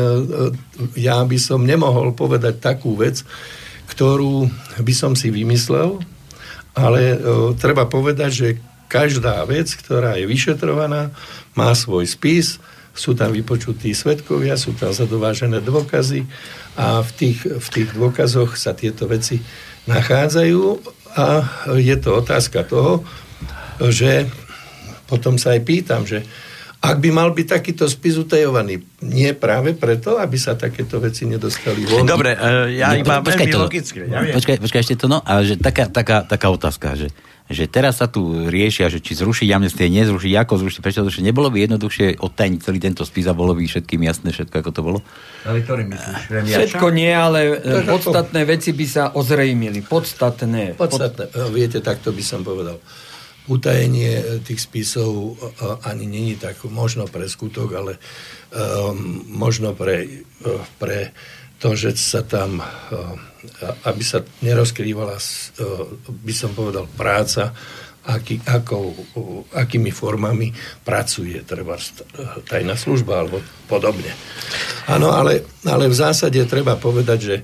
ja by som nemohol povedať takú vec, ktorú by som si vymyslel, ale e, treba povedať, že každá vec, ktorá je vyšetrovaná, má svoj spis, sú tam vypočutí svedkovia, sú tam zadovážené dôkazy a v tých, v tých dôkazoch sa tieto veci nachádzajú a je to otázka toho, že potom sa aj pýtam, že ak by mal byť takýto spis utajovaný, nie práve preto, aby sa takéto veci nedostali von. Dobre, ja iba no, veľmi logické. Ja počkaj, počkaj ešte to, no, ale že taká, taká, taká otázka, že že teraz sa tu riešia, že či zrušiť amnestie, nezrušiť, ako zrušiť, prečo zrušiť. Nebolo by jednoduchšie odtajniť celý tento spis a bolo by všetkým jasné všetko, ako to bolo? Ale ktorý myslíš? Všetko nie, ale podstatné veci by sa ozrejmili. Podstatné. Podstatné. Pod... Viete, takto by som povedal. Utajenie tých spisov ani není tak možno pre skutok, ale um, možno pre, pre to, že sa tam, aby sa nerozkrývala, by som povedal, práca, aký, akou, akými formami pracuje treba tajná služba alebo podobne. Áno, ale, ale v zásade treba povedať, že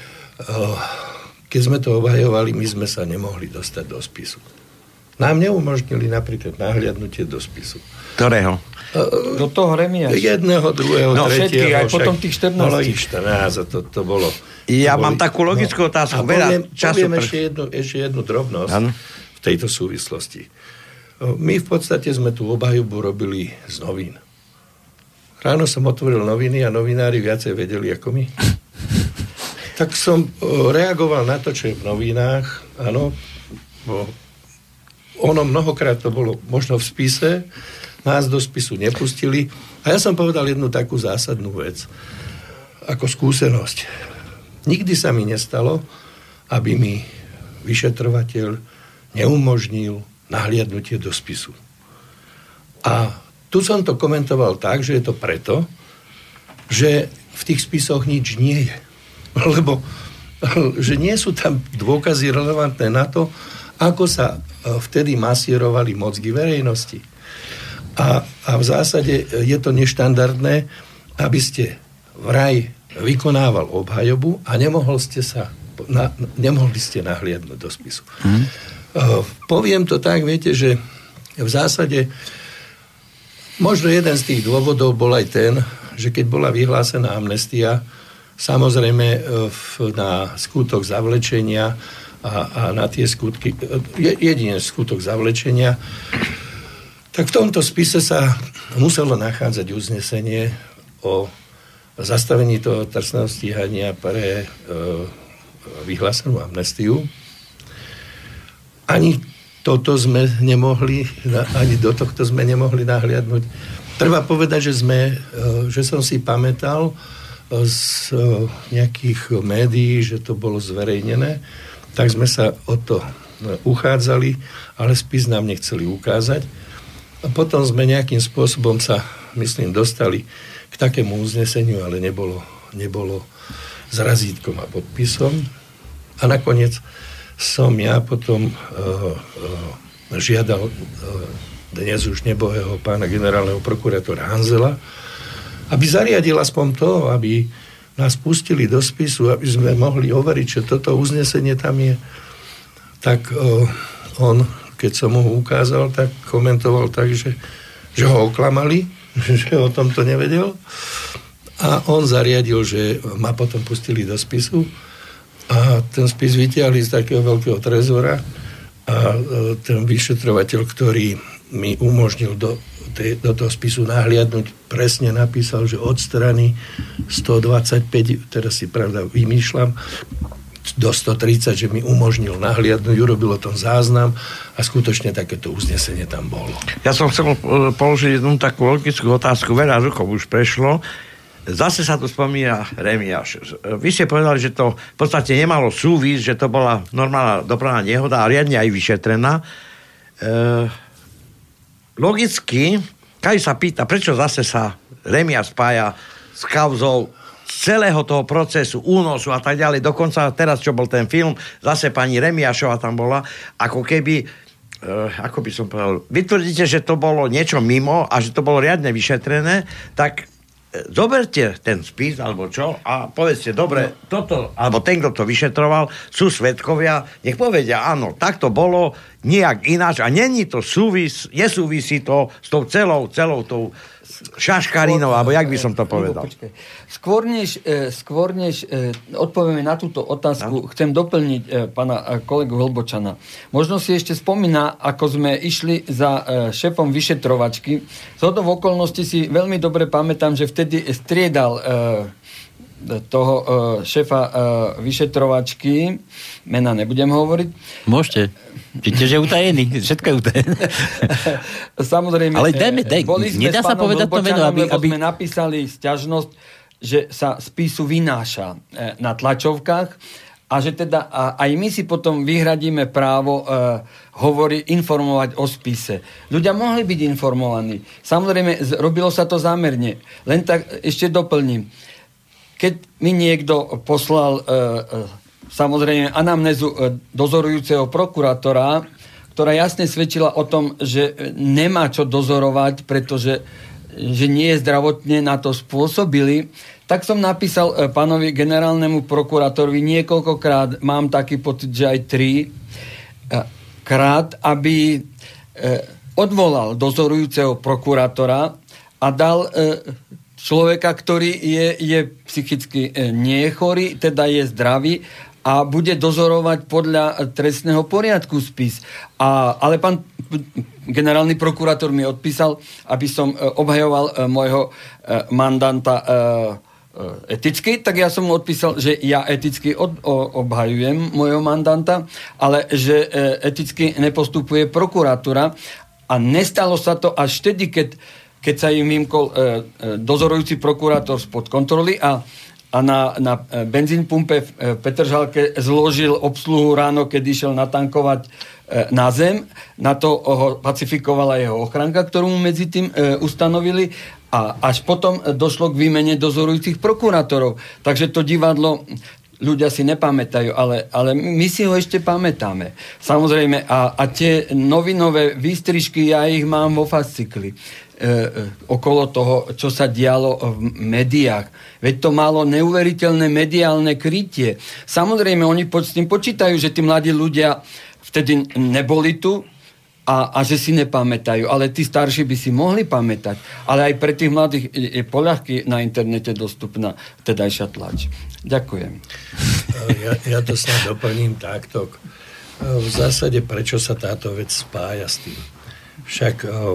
keď sme to obhajovali, my sme sa nemohli dostať do spisu. Nám neumožnili napríklad nahliadnutie do spisu. Ktorého? Do toho Remiáša. Jedného, druhého, no, tretieho. Všetkých, aj potom tých štrnásť. Bolo ich štrnásť a to, to bolo... Ja to mám boli, takú logickú no, otázku. A poviem, času poviem pre... ešte, jednu, ešte jednu drobnosť. Ano. V v tejto súvislosti. My v podstate sme tú obhajobu robili z novín. Ráno som otvoril noviny a novinári viacej vedeli ako my. Tak som reagoval na to, čo je v novinách. Áno, ono mnohokrát to bolo možno v spise, nás do spisu nepustili. A ja som povedal jednu takú zásadnú vec, ako skúsenosť. Nikdy sa mi nestalo, aby mi vyšetrovateľ neumožnil nahliadnutie do spisu. A tu som to komentoval tak, že je to preto, že v tých spisoch nič nie je. Lebo že nie sú tam dôkazy relevantné na to, ako sa vtedy masírovali mozgy verejnosti. A, a v zásade je to neštandardné, aby ste vraj vykonával obhajobu a nemohol ste sa, na, nemohli ste nahliadnúť do spisu. Hmm. Uh, poviem to tak, viete, že v zásade možno jeden z tých dôvodov bol aj ten, že keď bola vyhlásená amnestia, samozrejme na skutok zavlečenia a, a na tie skutky, jedine skutok zavlečenia, tak v tomto spise sa muselo nachádzať uznesenie o zastavení toho trestného stíhania pre e, vyhlásenú amnestiu. Ani toto sme nemohli, ani do tohto sme nemohli nahliadnúť. Treba povedať, že sme, že som si pamätal z nejakých médií, že to bolo zverejnené, tak sme sa o to uchádzali, ale spis nám nechceli ukázať. A potom sme nejakým spôsobom sa, myslím, dostali k takému uzneseniu, ale nebolo, nebolo s razítkom a podpisom. A nakoniec som ja potom uh, uh, žiadal uh, dnes už nebohého pána generálneho prokurátora Hanzela, aby zariadil aspoň to, aby nás pustili do spisu, aby sme mohli overiť, že toto uznesenie tam je. Tak uh, on, keď som mu ukázal, tak komentoval tak, že, že ho oklamali, že o tom to nevedel. A on zariadil, že ma potom pustili do spisu. A ten spis vytiahli z takého veľkého trezora a ten vyšetrovateľ, ktorý mi umožnil do, do toho spisu nahliadnúť, presne napísal, že od strany stodvadsaťpäť, teraz si pravda vymýšľam, do stotridsať, že mi umožnil nahliadnúť, urobil o tom záznam a skutočne takéto uznesenie tam bolo. Ja som chcel položiť jednu takú logickú otázku, veľa rokov už prešlo. Zase sa tu spomína Remiáš. Vy ste povedali, že to v podstate nemalo súvis, že to bola normálna dopravná nehoda a riadne aj vyšetrená. E, logicky, keď sa pýta, prečo zase sa Remiáš spája s kauzou celého toho procesu, únosu a tak ďalej. Dokonca teraz, čo bol ten film, zase pani Remiášová tam bola, ako keby, e, ako by som povedal, vy tvrdíte, že to bolo niečo mimo a že to bolo riadne vyšetrené, tak zoberte ten spis, alebo čo, a povedzte, dobre, toto, alebo ten, kto to vyšetroval, sú svedkovia, nech povedia, áno, tak to bolo, nejak ináč, a není to súvis, nesúvisí to s tou celou, celou tou šaškarinou, alebo jak by som to povedal. Skôr než, skôr než odpovieme na túto otázku, no. Chcem doplniť pána kolegu Hlbočana. Možno si ešte spomína, ako sme išli za šéfom vyšetrovačky. Zhodou okolností si veľmi dobre pamätám, že vtedy striedal toho šéfa vyšetrovačky, mena nebudem hovoriť. Môžete. Čiže je utajený. Všetko je utajené. Samozrejme. Ale dajme, daj, nedá sa povedať to meno, aby, aby... sme napísali sťažnosť, že sa spisu vynáša na tlačovkách a že teda a, aj my si potom vyhradíme právo uh, hovoriť, informovať o spise. Ľudia mohli byť informovaní. Samozrejme, robilo sa to zámerne. Len tak ešte doplním. Keď mi niekto poslal uh, uh, samozrejme anamnézu dozorujúceho prokurátora, ktorá jasne svedčila o tom, že nemá čo dozorovať, pretože že nie je zdravotne na to spôsobili, tak som napísal pánovi generálnemu prokurátorovi niekoľkokrát, mám taký pocit, že aj tri krát, aby odvolal dozorujúceho prokurátora a dal človeka, ktorý je, je psychicky nie chorý, teda je zdravý a bude dozorovať podľa trestného poriadku spis. A, ale pán generálny prokurátor mi odpísal, aby som obhajoval môjho mandanta eticky, tak ja som mu odpísal, že ja eticky od, o, obhajujem môjho mandanta, ale že eticky nepostupuje prokuratúra a nestalo sa to až vtedy, keď, keď sa im vymkol dozorujúci prokurátor spod kontroly a a na, na benzín pumpe v Petržalke zložil obsluhu ráno, keď išiel natankovať na zem. Na to ho pacifikovala jeho ochranka, ktorú mu medzi tým e, ustanovili a až potom došlo k výmene dozorujúcich prokurátorov. Takže to divadlo ľudia si nepamätajú, ale, ale my si ho ešte pamätáme. Samozrejme, a, a tie novinové výstrižky, ja ich mám vo fascikli. E, okolo toho, čo sa dialo v médiách. Veď to malo neuveriteľné mediálne krytie. Samozrejme, oni po, s tým počítajú, že tí mladí ľudia vtedy neboli tu a, a že si nepamätajú. Ale tí starší by si mohli pamätať. Ale aj pre tých mladých je poľahky na internete dostupná tedajšia tlač. Ďakujem. Ja, ja to snad doplním takto. V zásade, prečo sa táto vec spája s tým? Však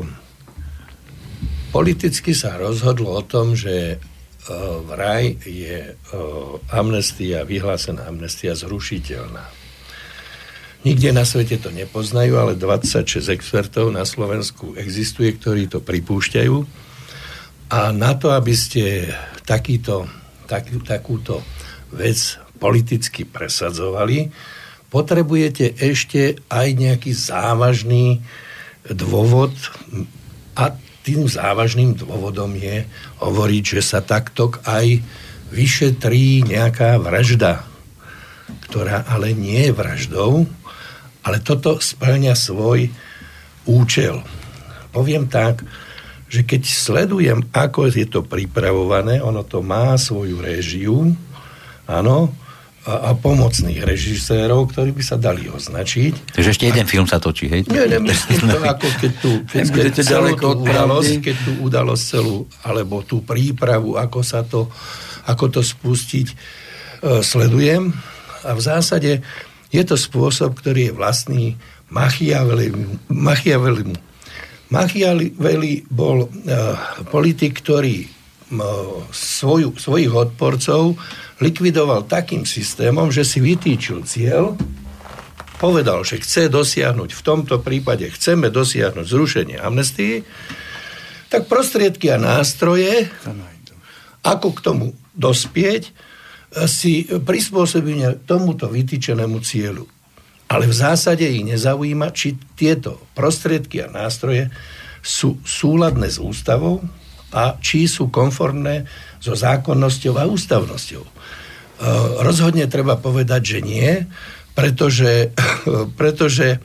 politicky sa rozhodlo o tom, že vraj je amnestia, vyhlásená amnestia zrušiteľná. Nikde na svete to nepoznajú, ale dvadsaťšesť expertov na Slovensku existuje, ktorí to pripúšťajú. A na to, aby ste takýto, tak, takúto vec politicky presadzovali, potrebujete ešte aj nejaký závažný dôvod a tým závažným dôvodom je hovoriť, že sa takto aj vyšetrí nejaká vražda, ktorá ale nie je vraždou, ale toto spĺňa svoj účel. Poviem tak, že keď sledujem, ako je to pripravované, ono to má svoju réžiu, áno, a, a pomocných režisérov, ktorí by sa dali označiť. Takže ešte jeden a... film sa točí, hej? Nie, nemyslím to, ako keď tú, keď, keď celú tú udalosť, keď tú udalosť celú, alebo tú prípravu, ako sa to, ako to spustiť, e, sledujem. A v zásade je to spôsob, ktorý je vlastný Machiavellimu. Machiavellimu. Machiavelli bol e, politik, ktorý e, svoju, svojich odporcov likvidoval takým systémom, že si vytýčil cieľ, povedal, že chce dosiahnuť, v tomto prípade chceme dosiahnuť zrušenie amnestii, tak prostriedky a nástroje, ako k tomu dospieť, si prispôsobíme tomuto vytýčenému cieľu. Ale v zásade ich nezaujíma, či tieto prostriedky a nástroje sú súladné s ústavou a či sú konformné so zákonnosťou a ústavnosťou. Rozhodne treba povedať, že nie, pretože, pretože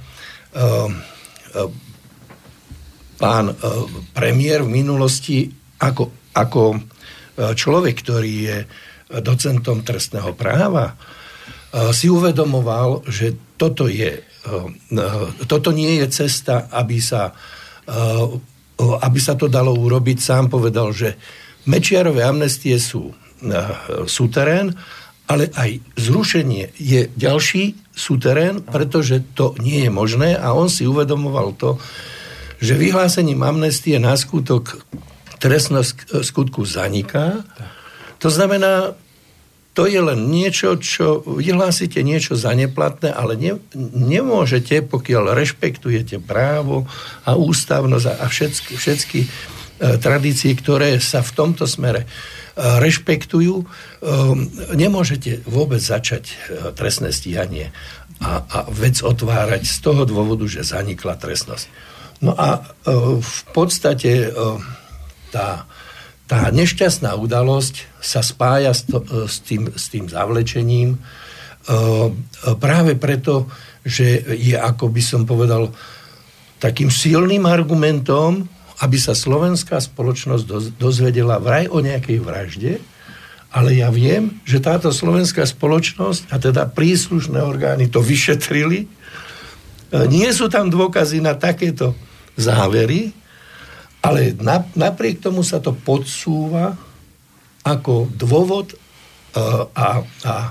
pán premiér v minulosti ako, ako človek, ktorý je docentom trestného práva, si uvedomoval, že toto je, toto nie je cesta, aby sa, aby sa to dalo urobiť. Sám povedal, že Mečiarove amnestie sú súterén, ale aj zrušenie je ďalší súterén, pretože to nie je možné a on si uvedomoval to, že vyhlásením amnestie na skutok trestnosť skutku zaniká. To znamená, to je len niečo, čo vyhlásite niečo za neplatné, ale ne, nemôžete, pokiaľ rešpektujete právo a ústavnosť a všetky, všetky e, tradície, ktoré sa v tomto smere e, rešpektujú, e, nemôžete vôbec začať e, trestné stíhanie a, a vec otvárať z toho dôvodu, že zanikla trestnosť. No a e, v podstate e, tá Tá nešťastná udalosť sa spája s, to, s, tým, s tým zavlečením e, práve preto, že je, ako by som povedal, takým silným argumentom, aby sa slovenská spoločnosť doz, dozvedela vraj o nejakej vražde, ale ja viem, že táto slovenská spoločnosť a teda príslušné orgány to vyšetrili. E, nie sú tam dôkazy na takéto závery, ale napriek tomu sa to podsúva ako dôvod a, a, a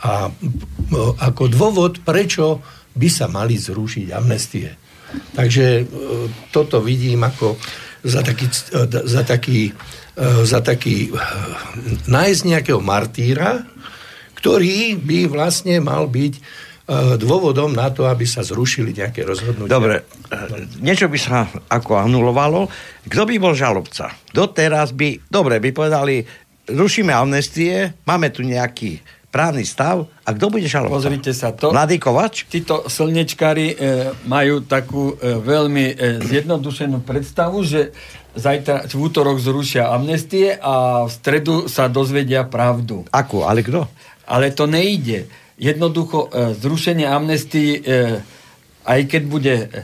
A ako dôvod, prečo by sa mali zrušiť amnestie. Takže toto vidím ako za taký, za taký, za taký nájsť nejakého martýra, ktorý by vlastne mal byť dôvodom na to, aby sa zrušili nejaké rozhodnutia. Dobre, niečo by sa ako anulovalo. Kto by bol žalobca? Doteraz by, dobre, by povedali, rušíme amnestie, máme tu nejaký právny stav a kto bude žalobca? Pozrite sa to. Mladý Kovač? Títo slnečkári e, majú takú e, veľmi e, zjednodušenú predstavu, že zajtra, v útorok zrušia amnestie a v stredu sa dozvedia pravdu. Akú? Ale kto? Ale to nejde. Jednoducho e, zrušenie amnestii, e, aj keď bude e,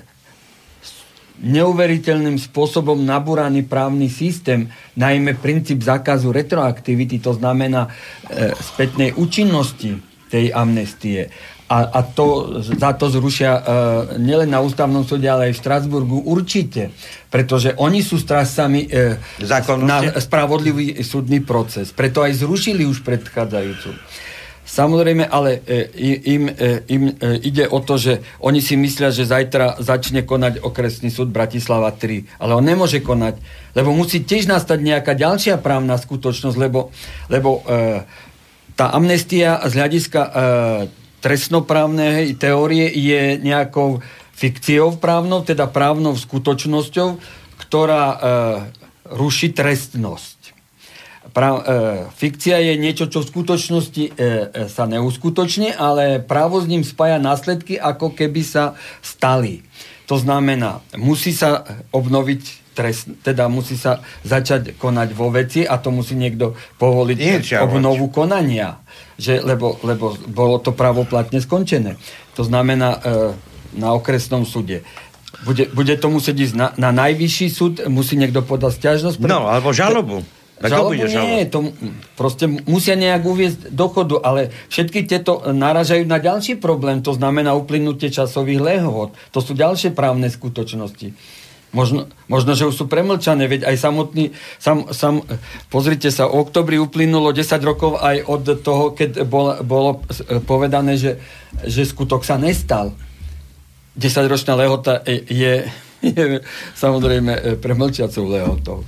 neuveriteľným spôsobom nabúraný právny systém, najmä princíp zákazu retroaktivity, to znamená e, spätnej účinnosti tej amnestie. A, a to, za to zrušia e, nielen na ústavnom súde, ale aj v Štrasburgu určite. Pretože oni sú strážcami e, na spravodlivý súdny proces. Preto aj zrušili už predchádzajúcu. Samozrejme, ale e, im, e, im e, ide o to, že oni si myslia, že zajtra začne konať okresný súd Bratislava tri. Ale on nemôže konať, lebo musí tiež nastať nejaká ďalšia právna skutočnosť, lebo, lebo e, tá amnestia z hľadiska e, trestnoprávnej teórie je nejakou fikciou právnou, teda právnou skutočnosťou, ktorá e, ruší trestnosť. Pra, e, fikcia je niečo, čo v skutočnosti e, e, sa neuskutoční, ale právo s ním spája následky, ako keby sa stali. To znamená, musí sa obnoviť trest, teda musí sa začať konať vo veci a to musí niekto povoliť Inčia, obnovu konania, že, lebo, lebo bolo to pravoplatne skončené. To znamená e, na okresnom súde. Bude, bude to musieť ísť na, na najvyšší súd, musí niekto podať sťažnosť. Pre... No, alebo žalobu. Žalobu nie, to proste musia nejak uviesť do chodu, ale všetky tieto naražajú na ďalší problém, to znamená uplynutie časových lehôd. To sú ďalšie právne skutočnosti. Možno, možno že už sú premlčané, veď aj samotný, sam, sam, pozrite sa, v oktobri uplynulo desať rokov aj od toho, keď bol, bolo povedané, že, že skutok sa nestal. desaťročná lehota je, je samozrejme premlčiacou lehotou.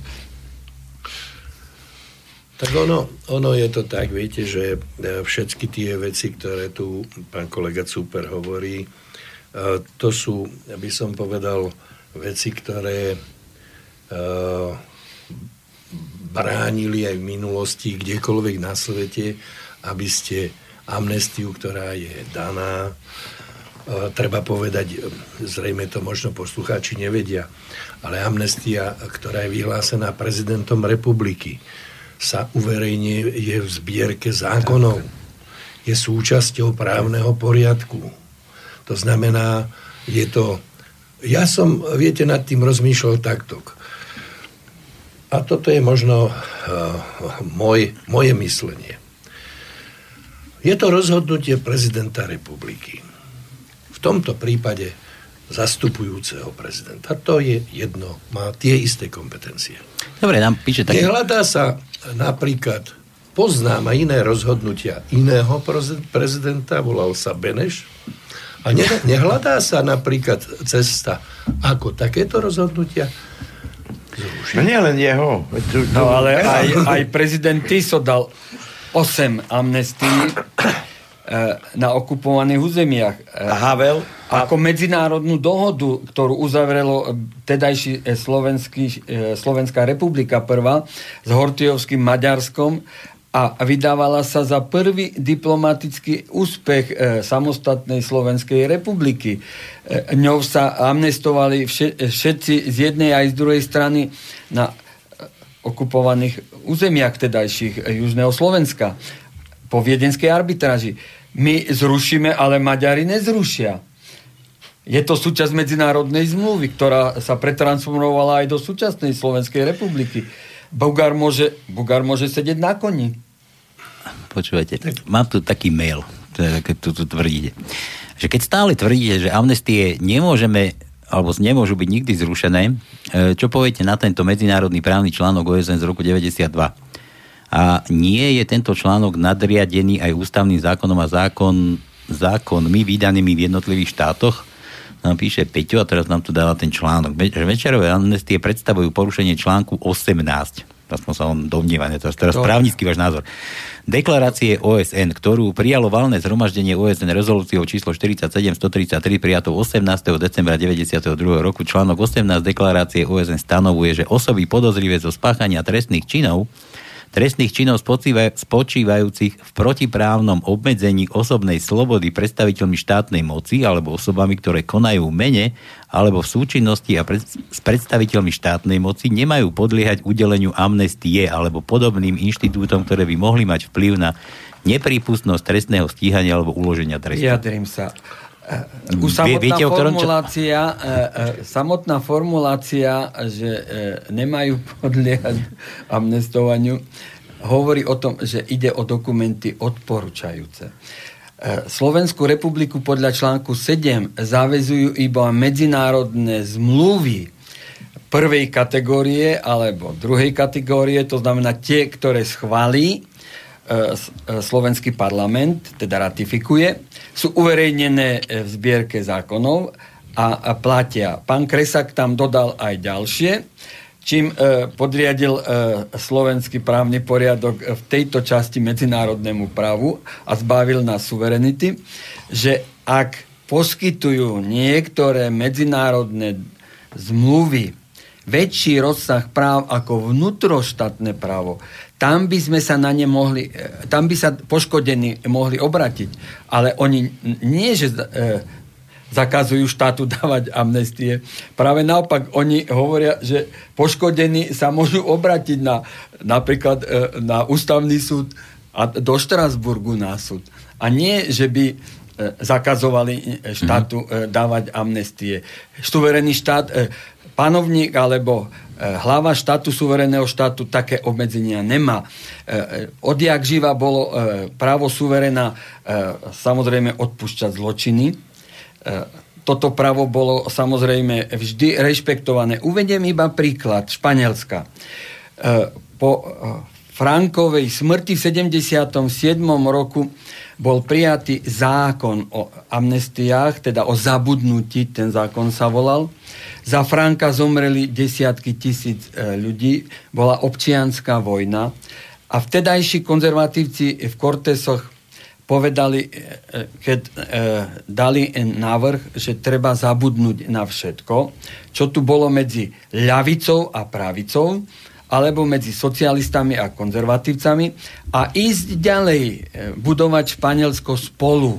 Tak ono, ono je to tak, viete, že všetky tie veci, ktoré tu pán kolega Cúper hovorí, to sú, by som povedal, veci, ktoré uh, bránili aj v minulosti kdekoľvek na svete, aby ste amnestiu, ktorá je daná, uh, treba povedať, zrejme to možno poslucháči nevedia, ale amnestia, ktorá je vyhlásená prezidentom republiky, sa uverejne je v zbierke zákonov. Je súčasťou právneho poriadku. To znamená, je to... Ja som, viete, nad tým rozmýšľal takto. A toto je možno uh, môj, moje myslenie. Je to rozhodnutie prezidenta republiky. V tomto prípade zastupujúceho prezidenta. To je jedno, má tie isté kompetencie. Dobre, nám píše tak. Nehľadá sa napríklad, poznám aj iné rozhodnutia iného prezidenta, volal sa Beneš, a nehľadá sa napríklad cesta, ako takéto rozhodnutia zrušiť. No nie len jeho. No ale aj, aj prezident Tiso dal osem amnestií na okupovaných územiach. A Havel? Ako medzinárodnú dohodu, ktorú uzavrelo tedajší slovenský, Slovenská republika prvá s Hortijovským Maďarskom a vydávala sa za prvý diplomatický úspech e, samostatnej Slovenskej republiky. E, ňou sa amnestovali vše, všetci z jednej aj z druhej strany na okupovaných územiach tedajších Južného Slovenska po viedenskej arbitráži. My zrušíme, ale Maďari nezrušia. Je to súčasť medzinárodnej zmluvy, ktorá sa pretransformovala aj do súčasnej Slovenskej republiky. Bugár môže, Bugár môže sedieť na koni. Počúvajte, mám tu taký mail, keď tu, tu tvrdíte. Že keď stále tvrdíte, že amnestie nemôžeme, alebo nemôžu byť nikdy zrušené, čo poviete na tento medzinárodný právny článok ó es en z roku deväťdesiatdva? A nie je tento článok nadriadený aj ústavným zákonom a zákon, zákonmi vydanými v jednotlivých štátoch? Nám píše Peťo a teraz nám tu dáva ten článok. Večerové amnestie predstavujú porušenie článku osemnásť. Aspoň sa on domníva, teraz, teraz právnický váš názor. Deklarácie ó es en, ktorú prijalo valné zhromaždenie ó es en rezolúciou číslo štyridsaťsedem stotridsaťtri prijatou osemnásteho decembra deväťdesiateho druhého roku. Článok osemnásť deklarácie ó es en stanovuje, že osoby podozrivé zo spáchania trestných činov trestných činov spočívajúcich v protiprávnom obmedzení osobnej slobody predstaviteľmi štátnej moci alebo osobami, ktoré konajú v mene alebo v súčinnosti a pred, s predstaviteľmi štátnej moci nemajú podliehať udeleniu amnestie alebo podobným inštitútom, ktoré by mohli mať vplyv na neprípustnosť trestného stíhania alebo uloženia trestu. Vyjadrím sa. Už samotná Viete, formulácia, čo... samotná formulácia, že nemajú podliehať amnestovaniu, hovorí o tom, že ide o dokumenty odporúčajúce. Slovenskú republiku podľa článku sedem zaväzujú iba medzinárodné zmluvy prvej kategórie alebo druhej kategórie, to znamená tie, ktoré schválí slovenský parlament, teda ratifikuje, sú uverejnené v zbierke zákonov a, a platia. Pán Kresak tam dodal aj ďalšie, čím e, podriadil e, slovenský právny poriadok v tejto časti medzinárodnému právu a zbavil nás suverenity, že ak poskytujú niektoré medzinárodné zmluvy väčší rozsah práv ako vnútroštátne právo, tam by sme sa na ne mohli, tam by sa poškodení mohli obratiť. Ale oni nie, že e, zakazujú štátu dávať amnestie. Práve naopak, oni hovoria, že poškodení sa môžu obratiť na, napríklad e, na ústavný súd a do Štrasburgu na súd. A nie, že by e, zakazovali štátu e, dávať amnestie. Suverénny štát, e, panovník alebo hlava štátu, suverénneho štátu také obmedzenia nemá. Odjak živa bolo právo suveréna samozrejme odpúšťať zločiny. Toto právo bolo samozrejme vždy rešpektované. Uvediem iba príklad Španielska. Po Frankovej smrti v sedemdesiatom siedmom roku bol prijatý zákon o amnestiách, teda o zabudnutí, ten zákon sa volal. Za Franka zomreli desiatky tisíc ľudí, bola občianská vojna a vtedajší konzervatívci v Cortesoch povedali, keď e, dali návrh, že treba zabudnúť na všetko, čo tu bolo medzi ľavicou a pravicou, alebo medzi socialistami a konzervatívcami a ísť ďalej, e, budovať Španielsko spolu.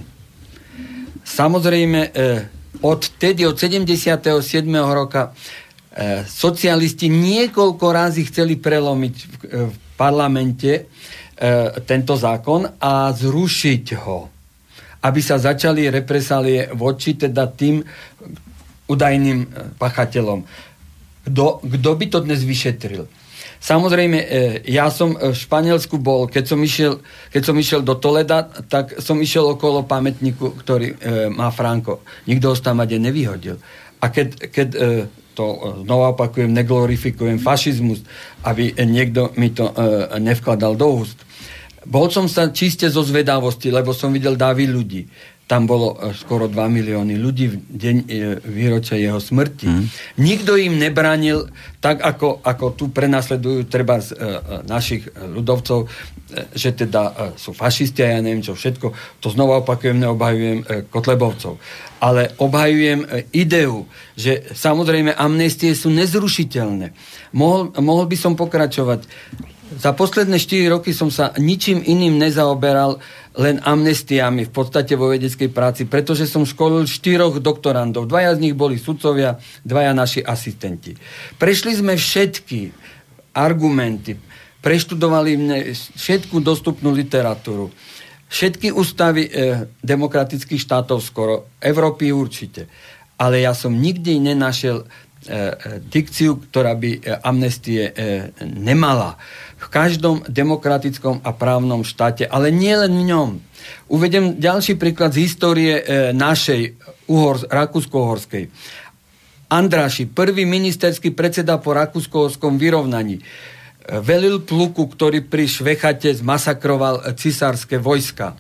Samozrejme, e, od tedy, od sedemdesiateho siedmeho roka e, socialisti niekoľko razy chceli prelomiť v, v parlamente e, tento zákon a zrušiť ho. Aby sa začali represálie voči teda tým údajným pachateľom. Kto, kto by to dnes vyšetril? Samozrejme, ja som v Španielsku bol, keď som išiel, keď som išiel do Toleda, tak som išiel okolo pamätníku, ktorý má Franco. Nikto ho tam ade nevyhodil. A keď, keď to znova opakujem, neglorifikujem fašizmus, aby niekto mi to nevkladal do úst. Bol som sa čiste zo zvedavosti, lebo som videl davy ľudí. Tam bolo skoro dva milióny ľudí v deň výročia jeho smrti. Mm. Nikto im nebranil, tak ako, ako tu prenasledujú treba z, e, našich ľudovcov, e, že teda e, sú fašisti a ja neviem čo všetko. To znova opakujem, neobhajujem e, Kotlebovcov. Ale obhajujem e, ideu, že samozrejme amnestie sú nezrušiteľné. Mohol, mohol by som pokračovať. Za posledné štyri roky som sa ničím iným nezaoberal, len amnestiami v podstate vo vedeckej práci, pretože som školil štyroch doktorandov. Dvaja z nich boli sudcovia, dvaja naši asistenti. Prešli sme všetky argumenty, preštudovali všetku dostupnú literatúru, všetky ústavy eh, demokratických štátov skoro, Európy určite. Ale ja som nikdy nenašiel eh, dikciu, ktorá by eh, amnestie eh, nemala. V každom demokratickom a právnom štáte, ale nie len v ňom. Uvedem ďalší príklad z histórie e, našej Uhor, Rakúsko-Uhorskej. Andráši, prvý ministerský predseda po rakúsko-uhorskom vyrovnaní. velil pluku, ktorý pri Švechate zmasakroval cisárske vojska.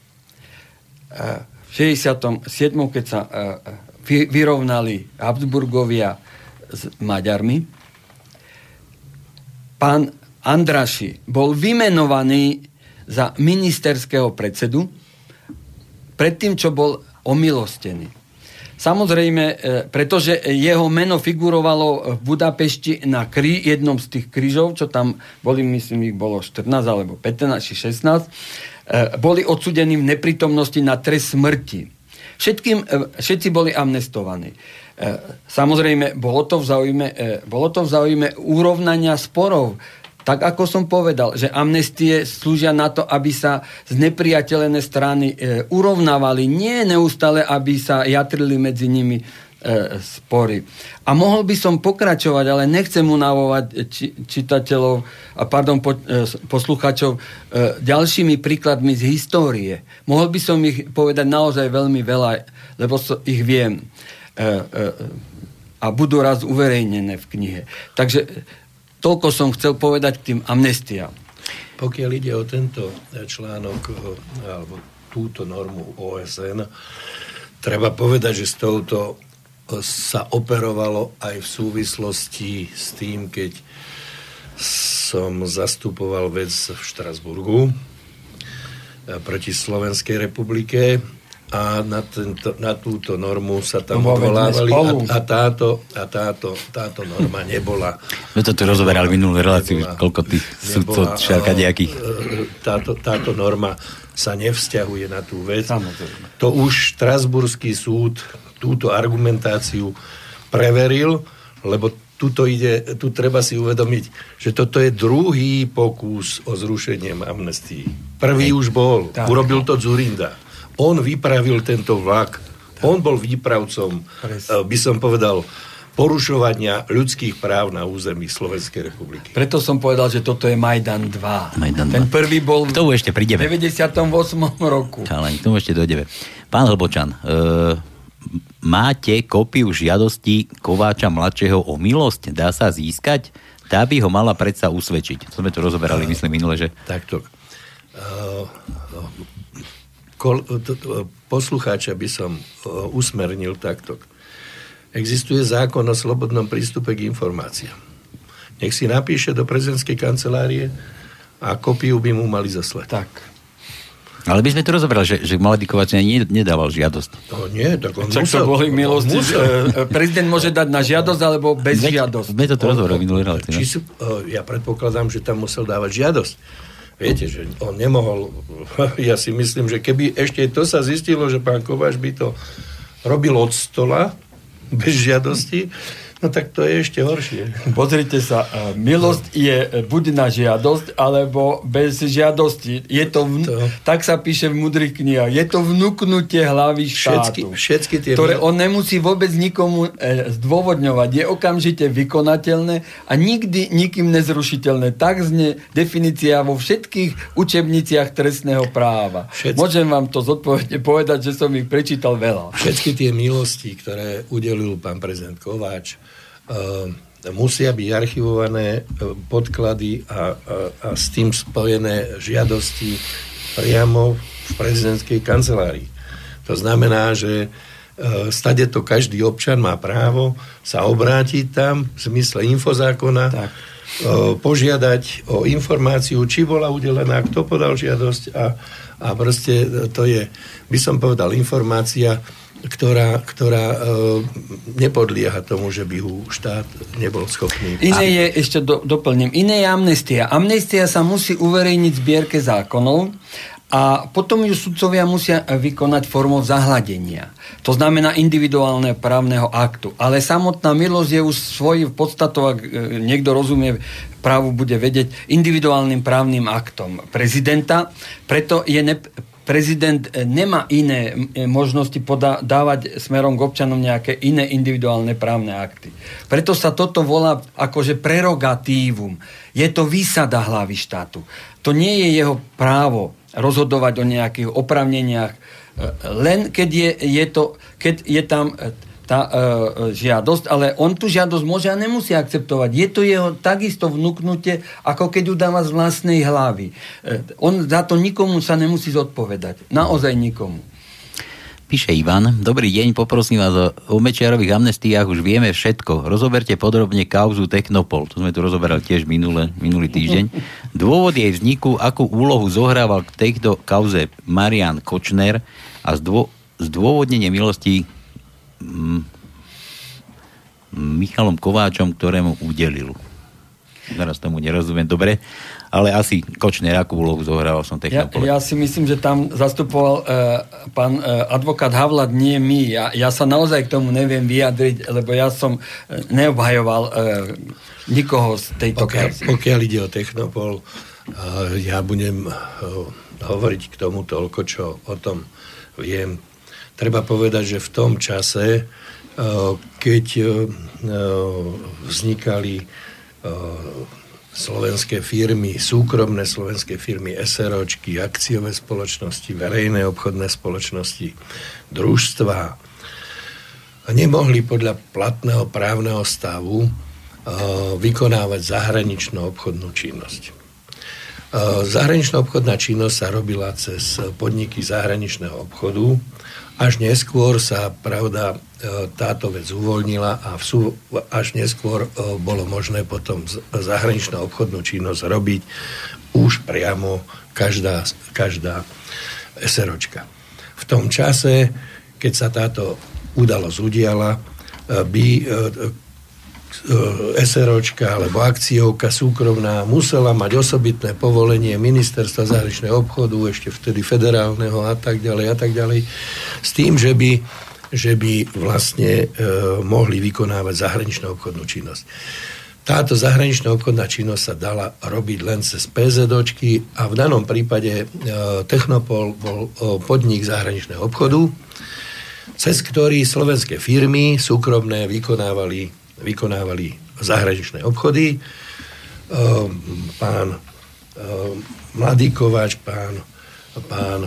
V šesťdesiatom siedmom keď sa vyrovnali Habsburgovia s Maďarmi, pán Andraši bol vymenovaný za ministerského predsedu predtým, čo bol omilostený. Samozrejme, pretože jeho meno figurovalo v Budapešti na krí, jednom z tých krížov, čo tam boli, myslím, ich bolo štrnásť alebo pätnásť či šestnásť, boli odsúdení v neprítomnosti na trest smrti. Všetkým, všetci boli amnestovaní. Samozrejme, bolo to v záujme, bolo to v záujme urovnania sporov. Tak ako som povedal, že amnestie slúžia na to, aby sa znepriateľené strany e, urovnávali, nie neustále, aby sa jatrili medzi nimi e, spory. A mohol by som pokračovať, ale nechcem unavovať či, čitateľov, a pardon, po, e, posluchačov e, ďalšími príkladmi z histórie. Mohol by som ich povedať naozaj veľmi veľa, lebo so, ich viem. E, e, a budú raz uverejnené v knihe. Takže toľko som chcel povedať k tým amnestiám. Pokiaľ ide o tento článok alebo túto normu ó es en, treba povedať, že s touto sa operovalo aj v súvislosti s tým, keď som zastupoval vec v Štrasburgu proti Slovenskej republike a na, tento, na túto normu sa tam no, odvolávali a, a, táto, a táto, táto norma nebola. No to tu rozoberali minulú reláciu, koľko tých sudcov všakadejakých. Táto, táto norma sa nevzťahuje na tú vec. Samozrejme. To už Štrasburský súd túto argumentáciu preveril, lebo tuto ide, tu treba si uvedomiť, že toto je druhý pokus o zrušenie amnestii. Prvý už bol, tak. Urobil to Dzurinda. On vypravil tento vlak. On bol výpravcom, Presne. by som povedal, porušovania ľudských práv na území Slovenskej republiky. Preto som povedal, že toto je Majdan dva. Majdan Ten dva. Prvý bol v ešte deväťdesiatom ôsmom roku. Ale k tomu ešte dojdeme. Pán Hlbočan, e, máte kópiu žiadosti Kováča mladšieho o milosť? Dá sa získať? Tá by ho mala predsa usvedčiť. To sme to rozoberali, uh, myslím, minule, že... Takto. Uh, Kol, to, to, poslucháča by som uh, usmernil takto. Existuje zákon o slobodnom prístupe k informáciám. Nech si napíše do prezidentskej kancelárie a kopiu by mu mali zaslať. Tak. Ale by sme to rozobrali, že, že Mladý Kováč nedával žiadosť. No nie, tak on Čak musel. To boli milosti. Prezident môže dať na žiadosť alebo bez Zme, žiadosť. Sme to rozobrali minulý reláciu. Uh, ja predpokladám, že tam musel dávať žiadosť. Viete, že on nemohol, ja si myslím, že keby ešte to sa zistilo, že pán Kováč by to robil od stola, bez žiadosti, no tak to je ešte horšie. Pozrite sa, milosť je buď na žiadosť, alebo bez žiadosti. Je to, vn... to... tak sa píše v múdrych knihách, je to vnúknutie hlavy štátu, všetky, všetky tie ktoré on nemusí vôbec nikomu e, zdôvodňovať. Je okamžite vykonateľné a nikdy nikým nezrušiteľné. Tak znie definícia vo všetkých učebniciach trestného práva. Všetky... Môžem vám to zodpovedne povedať, že som ich prečítal veľa. Všetky tie milosti, ktoré udelil pán prezident Kováč, Uh, musia byť archivované uh, podklady a, a, a s tým spojené žiadosti priamo v prezidentskej kancelárii. To znamená, že uh, stade to každý občan má právo sa obrátiť tam v zmysle infozákona, tak. Uh, požiadať o informáciu, či bola udelená, kto podal žiadosť a, a proste to je, by som povedal, informácia, ktorá, ktorá e, nepodlieha tomu, že by ho štát nebol schopný. Iné je, ešte do, doplním, iné je amnestia. Amnestia sa musí uverejniť v zbierke zákonov a potom ju sudcovia musia vykonať formou zahladenia. To znamená individuálne právneho aktu. Ale samotná milosť je už svoj podstatou, ak niekto rozumie právu, bude vedieť, individuálnym právnym aktom prezidenta. Preto je ne, prezident nemá iné možnosti podávať smerom k občanom nejaké iné individuálne právne akty. Preto sa toto volá akože prerogatívum. Je to výsada hlavy štátu. To nie je jeho právo rozhodovať o nejakých oprávneniach. Len keď je, je, to, keď je tam tá e, žiadosť, ale on tú žiadosť môže a nemusí akceptovať. Je to jeho takisto vnúknutie, ako keď udáva z vlastnej hlavy. E, on za to nikomu sa nemusí zodpovedať. Naozaj nikomu. Píše Ivan, dobrý deň, poprosím vás o Mečiarových amnestiách, už vieme všetko. Rozoberte podrobne kauzu Technopol. To sme tu rozoberali tiež minule, minulý týždeň. Dôvod jej vzniku, akú úlohu zohrával k tejto kauze Marian Kočner a zdô, zdôvodnenie milosti mm, Michalom Kováčom, ktorému udelil. Teraz tomu nerozumiem dobre, ale asi Kočner, akú úlohu zohrával som Technopole. Ja, ja si myslím, že tam zastupoval uh, pán uh, advokát Havlad, nie my. Ja, ja sa naozaj k tomu neviem vyjadriť, lebo ja som uh, neobhajoval uh, nikoho z tejto pokiaľ, kauzy. Pokiaľ ide o Technopol, uh, ja budem uh, hovoriť k tomu toľko, čo o tom viem. Treba povedať, že v tom čase, uh, keď uh, vznikali slovenské firmy, súkromné slovenské firmy, SROčky, akciové spoločnosti, verejné obchodné spoločnosti, družstvá, nemohli podľa platného právneho stavu vykonávať zahraničnú obchodnú činnosť. Zahraničná obchodná činnosť sa robila cez podniky zahraničného obchodu. Až neskôr sa, pravda, táto vec uvoľnila a v, až neskôr bolo možné potom zahraničnú obchodnú činnosť robiť už priamo každá, každá SROčka. V tom čase, keď sa táto udalosť udiala, by SROčka alebo akciovka súkromná musela mať osobitné povolenie ministerstva zahraničného obchodu, ešte vtedy federálneho a tak ďalej a tak ďalej, s tým, že by, že by vlastne e, mohli vykonávať zahraničnú obchodnú činnosť. Táto zahraničná obchodná činnosť sa dala robiť len cez PZOčky a v danom prípade e, Technopol bol e, podnik zahraničného obchodu, cez ktorý slovenské firmy súkromné vykonávali vykonávali zahraničné obchody. Pán Mladý Kováč, pán, pán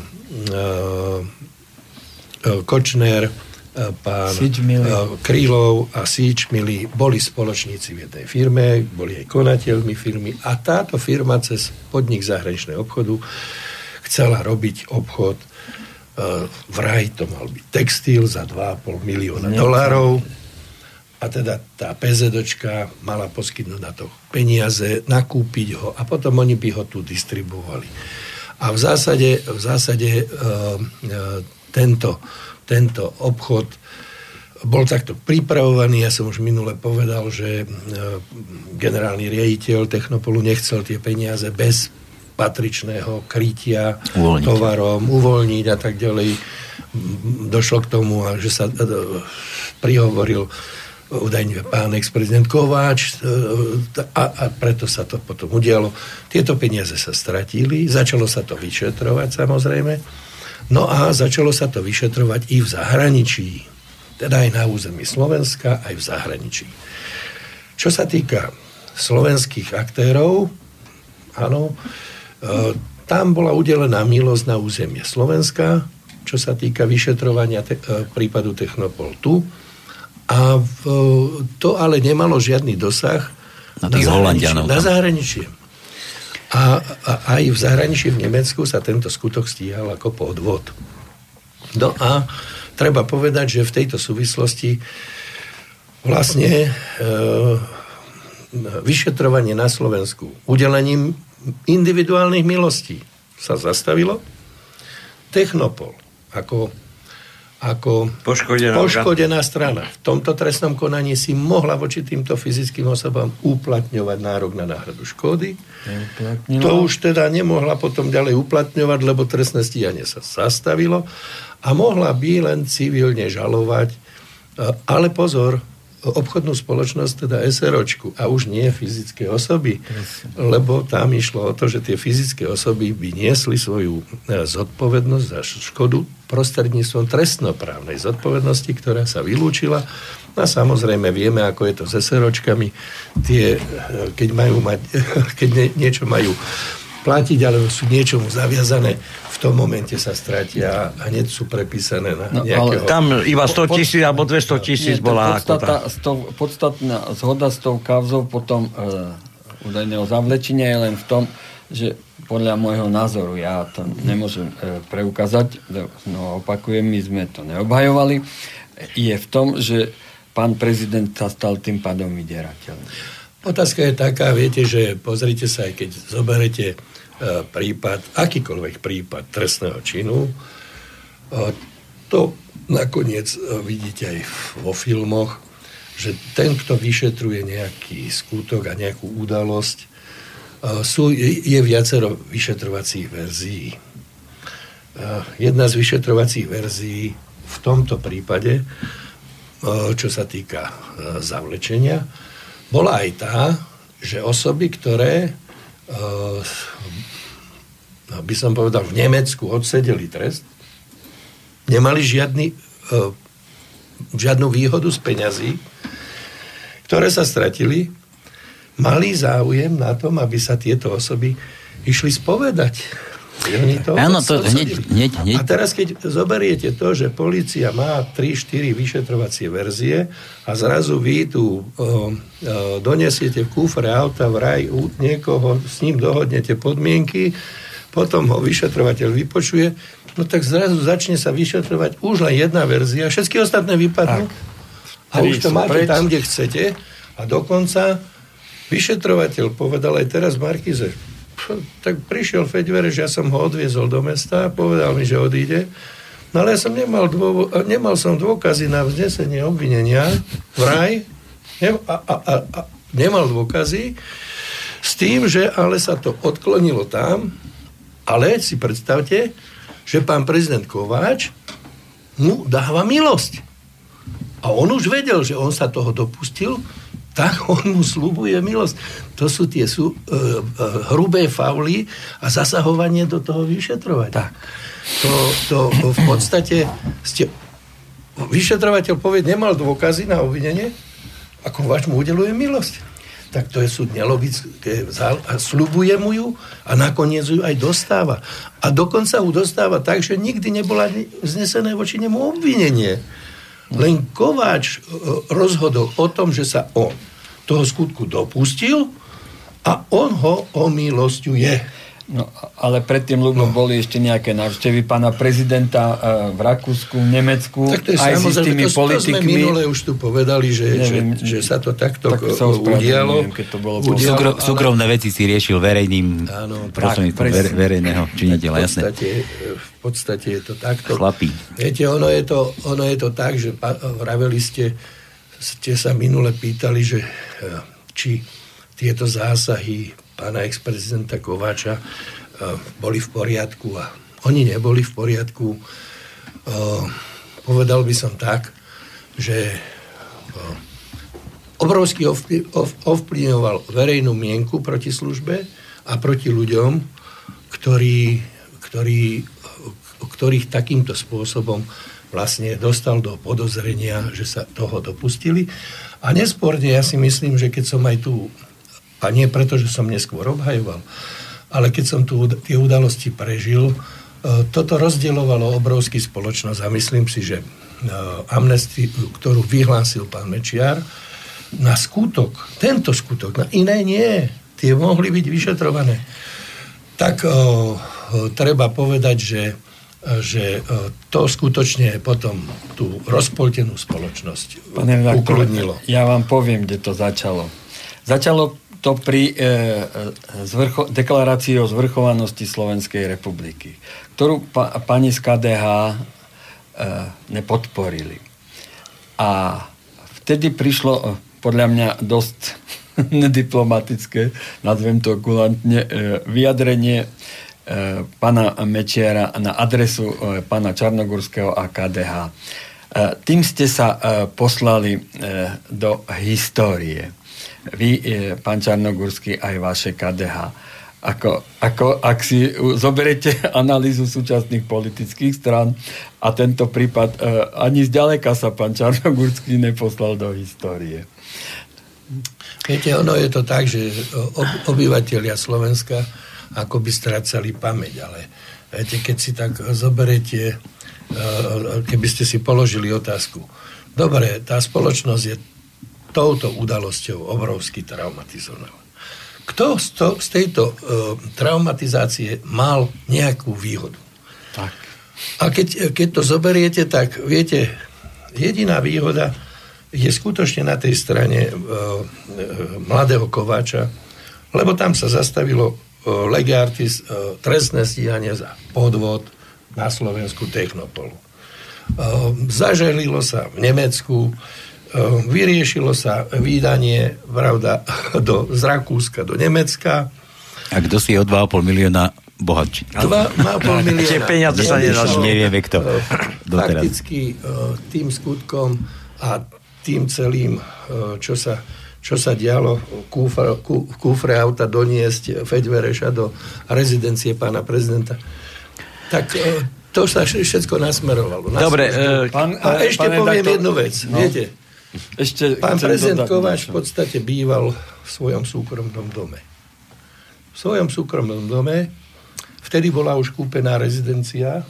Kočner, pán Krylov a Síčmili boli spoločníci v jednej firme, boli aj konateľmi firmy a táto firma cez podnik zahraničného obchodu chcela robiť obchod, vraj to mal byť textil za dva a pol milióna dolárov. A teda tá PZOčka mala poskytnúť na to peniaze, nakúpiť ho a potom oni by ho tu distribuovali. A v zásade, v zásade e, e, tento, tento obchod bol takto pripravovaný. Ja som už minule povedal, že e, generálny riaditeľ Technopolu nechcel tie peniaze bez patričného krytia uvoľniť. tovarom, uvoľniť a tak ďalej. Došlo k tomu, že sa e, prihovoril údajne pán ex-prezident Kováč a, a preto sa to potom udialo. Tieto peniaze sa stratili, začalo sa to vyšetrovať samozrejme, no a začalo sa to vyšetrovať i v zahraničí, teda aj na území Slovenska, aj v zahraničí. Čo sa týka slovenských aktérov, áno, e, tam bola udelená milosť na územie Slovenska, čo sa týka vyšetrovania te, e, prípadu Technopol tu. A v, to ale nemalo žiadny dosah na, na, zahraničie, na zahraničie. A, a aj v zahraničí v Nemecku sa tento skutok stíhal ako podvod. No a treba povedať, že v tejto súvislosti vlastne e, vyšetrovanie na Slovensku udelením individuálnych milostí sa zastavilo. Technopol ako ako poškodená, poškodená strana v tomto trestnom konaní si mohla voči týmto fyzickým osobám uplatňovať nárok na náhradu škody. To už teda nemohla potom ďalej uplatňovať, lebo trestné stíhanie sa zastavilo a mohla by len civilne žalovať. Ale pozor, obchodnú spoločnosť, teda SROčku a už nie fyzické osoby, lebo tam išlo o to, že tie fyzické osoby by niesli svoju zodpovednosť za škodu prostredníctvom trestnoprávnej zodpovednosti, ktorá sa vylúčila. A samozrejme vieme, ako je to s SROčkami. Tie, keď majú mať, keď nie, niečo majú platiť, alebo sú niečomu zaviazané, v tom momente sa stratia a hneď sú prepísané na no, nejakého... Tam iba sto tisíc alebo dvesto tisíc bola podstata, sto, podstatná zhoda s tou kauzou potom e, údajného zavlečenia je len v tom, že podľa môjho názoru, ja to nemôžem e, preukázať, no opakujem, my sme to neobhajovali, je v tom, že pán prezident sa stal tým pádom vydierateľom. Otázka je taká, viete, že pozrite sa, aj keď zoberete e, prípad, akýkoľvek prípad trestného činu, e, to nakoniec e, vidíte aj vo filmoch, že ten, kto vyšetruje nejaký skutok a nejakú udalosť, Sú, je viacero vyšetrovacích verzií. Jedna z vyšetrovacích verzií v tomto prípade, čo sa týka zavlečenia, bola aj tá, že osoby, ktoré by som povedal v Nemecku odsedeli trest, nemali žiadny, žiadnu výhodu z peňazí, ktoré sa stratili, mali záujem na tom, aby sa tieto osoby išli spovedať. To Áno, to hneď, hneď, hneď. A teraz, keď zoberiete to, že polícia má tri štyri vyšetrovacie verzie a zrazu vy tu o, o, donesiete v kufre auta vraj niekoho, s ním dohodnete podmienky, potom ho vyšetrovateľ vypočuje, no tak zrazu začne sa vyšetrovať už len jedna verzia, všetky ostatné vypadnú a už to máte preč tam, kde chcete a dokonca vyšetrovateľ povedal aj teraz Markize, tak prišiel Feďvere, že ja som ho odviezol do mesta, povedal mi, že odíde, no ale ja som nemal, dôvo, nemal som dôkazy na vznesenie obvinenia, vraj, ne, a, a, a, a nemal dôkazy, s tým, že ale sa to odklonilo tam, ale si predstavte, že pán prezident Kováč mu dáva milosť. A on už vedel, že on sa toho dopustil, tak on mu sľubuje milosť. To sú tie sú, uh, uh, hrubé fauly a zasahovanie do toho vyšetrovania. Tak. To, to v podstate ste, vyšetrovateľ povie, nemal dôkazy na obvinenie a Kováč mu udeluje milosť. Tak to je súd nelogické a sľubuje mu ju a nakoniec ju aj dostáva. A dokonca ju dostáva tak, že nikdy nebola vznesené voči nemu obvinenie. Len Kováč rozhodol o tom, že sa on toho skutku dopustil a on ho omilosťuje. No, ale predtým, ľubo, no. boli ešte nejaké návštevy pána prezidenta v Rakúsku, v Nemecku, tak to je aj s tými to, politikmi. To sme minule už tu povedali, že, neviem, že, že sa to takto tak udialo. Súkro, súkromné veci si riešil verejným prostredníctvom ver, verejného činiteľa, jasné. V podstate, v podstate je to takto. Chlapí. Viete, ono je to, ono je to tak, že vraveli ste, ste sa minule pýtali, že či tieto zásahy pána ex-prezidenta Kováča uh, boli v poriadku a oni neboli v poriadku. Uh, povedal by som tak, že uh, obrovsky ovplyv, ov, ovplyvňoval verejnú mienku proti službe a proti ľuďom, ktorí, ktorí, ktorých takýmto spôsobom vlastne dostal do podozrenia, že sa toho dopustili. A nesporne, ja si myslím, že keď som aj tu a nie preto, že som neskôr obhajoval, ale keď som tu tie udalosti prežil, toto rozdielovalo obrovský spoločnosť a myslím si, že amnestiu, ktorú vyhlásil pán Mečiar, na skutok, tento skutok, na iné nie, tie mohli byť vyšetrované. Tak o, o, treba povedať, že, že o, to skutočne potom tú rozpoltenú spoločnosť Pane ukludnilo. Ja vám poviem, kde to začalo. Začalo to pri e, zvrcho, deklarácii o zvrchovanosti Slovenskej republiky, ktorú pa, pani z ká dé há e, nepodporili. A vtedy prišlo podľa mňa dosť nediplomatické, nazvem to kulantne, e, vyjadrenie e, pána Mečiara na adresu e, pána Čarnogurského a ká dé há. E, tým ste sa e, poslali e, do histórie. Vy, pán Čarnogurský, aj vaše ká dé há. Ako, ako, ak si zoberete analýzu súčasných politických strán a tento prípad, ani zďaleka sa pán Čarnogurský neposlal do histórie. Viete, ono je to tak, že obyvatelia Slovenska ako by strácali pamäť. Ale viete, keď si tak zoberete, keby ste si položili otázku, dobre, tá spoločnosť je touto udalosťou obrovsky traumatizovaná. Kto z, to, z tejto uh, traumatizácie mal nejakú výhodu? Tak. A keď, keď to zoberiete, tak viete, jediná výhoda je skutočne na tej strane uh, uh, mladého Kováča, lebo tam sa zastavilo uh, lege artis, uh, trestné stíhanie za podvod na Slovensku Technopolu. Uh, zaželilo sa v Nemecku, uh, vyriešilo sa výdanie, pravda, do, z Rakúska do Nemecka. A kto si o dva a pol milióna bohatší? dva a pol milióna. Tie peniaze sa nenašli. Nevieme kto. Uh, fakticky uh, tým skutkom a tým celým, uh, čo sa, čo sa dialo kúfre, kú, kúfre auta doniesť Feďvereša do rezidencie pána prezidenta, tak uh, to sa všetko nasmerovalo. Dobre. Uh, pán, a ešte poviem redaktor, jednu vec. No, viete, ešte pán prezident Kováč v podstate býval v svojom súkromnom dome. V svojom súkromnom dome. Vtedy bola už kúpená rezidencia,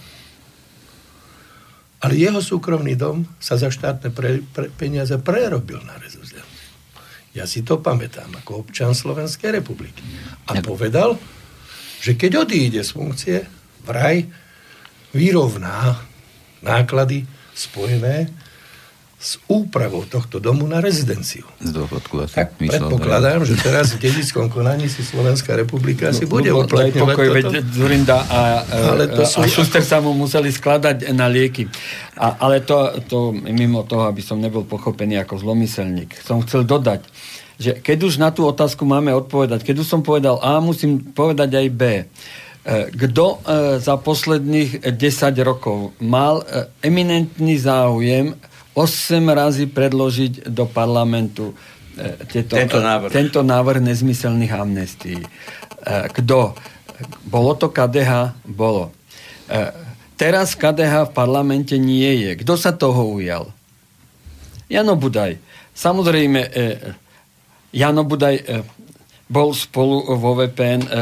ale jeho súkromný dom sa za štátne pre, pre, peniaze prerobil na rezidenciu. Ja si to pamätám ako občan Slovenskej republiky. A povedal, že keď odíde z funkcie, vraj vyrovná náklady spojené s úpravou tohto domu na rezidenciu. Z dôchodku asi. Tak predpokladám, že teraz v dedickom konaní si Slovenská republika asi no, bude no, uplatňovať pokoj, toto. veď Zurinda a, a, a Šuster sa mu museli skladať na lieky. A, ale to, to mimo toho, aby som nebol pochopený ako zlomyselník, som chcel dodať, že keď už na tú otázku máme odpovedať, keď už som povedal A, musím povedať aj B. Kto za posledných desať rokov mal eminentný záujem osem razy predložiť do parlamentu tieto, tento, návrh. tento návrh nezmyselných amnestií. Kto? Bolo to ká dé há? Bolo. Teraz ká dé há v parlamente nie je. Kto sa toho ujal? Jano Budaj. Samozrejme, Jano Budaj bol spolu vo vé pé en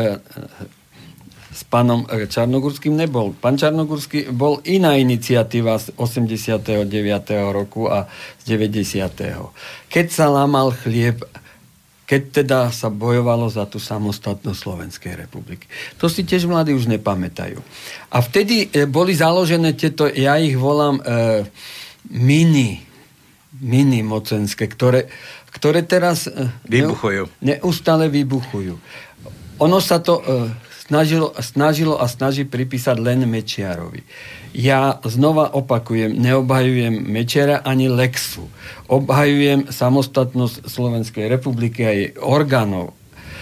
s pánom Čarnogurským nebol. Pán Čarnogurský bol iná iniciatíva z osemdesiateho deviateho roku a z deväťdesiateho Keď sa lámal chlieb, keď teda sa bojovalo za tú samostatnosť Slovenskej republiky. To si tiež mladí už nepamätajú. A vtedy boli založené tieto, ja ich volám e, mini, mini mocenské, ktoré, ktoré teraz e, vybuchujú. Neustále vybuchujú. Ono sa to e, Snažilo, snažilo a snaží pripísať len Mečiarovi. Ja znova opakujem, neobhajujem Mečiara ani Lexu. Obhajujem samostatnosť Slovenskej republiky a jej orgánov.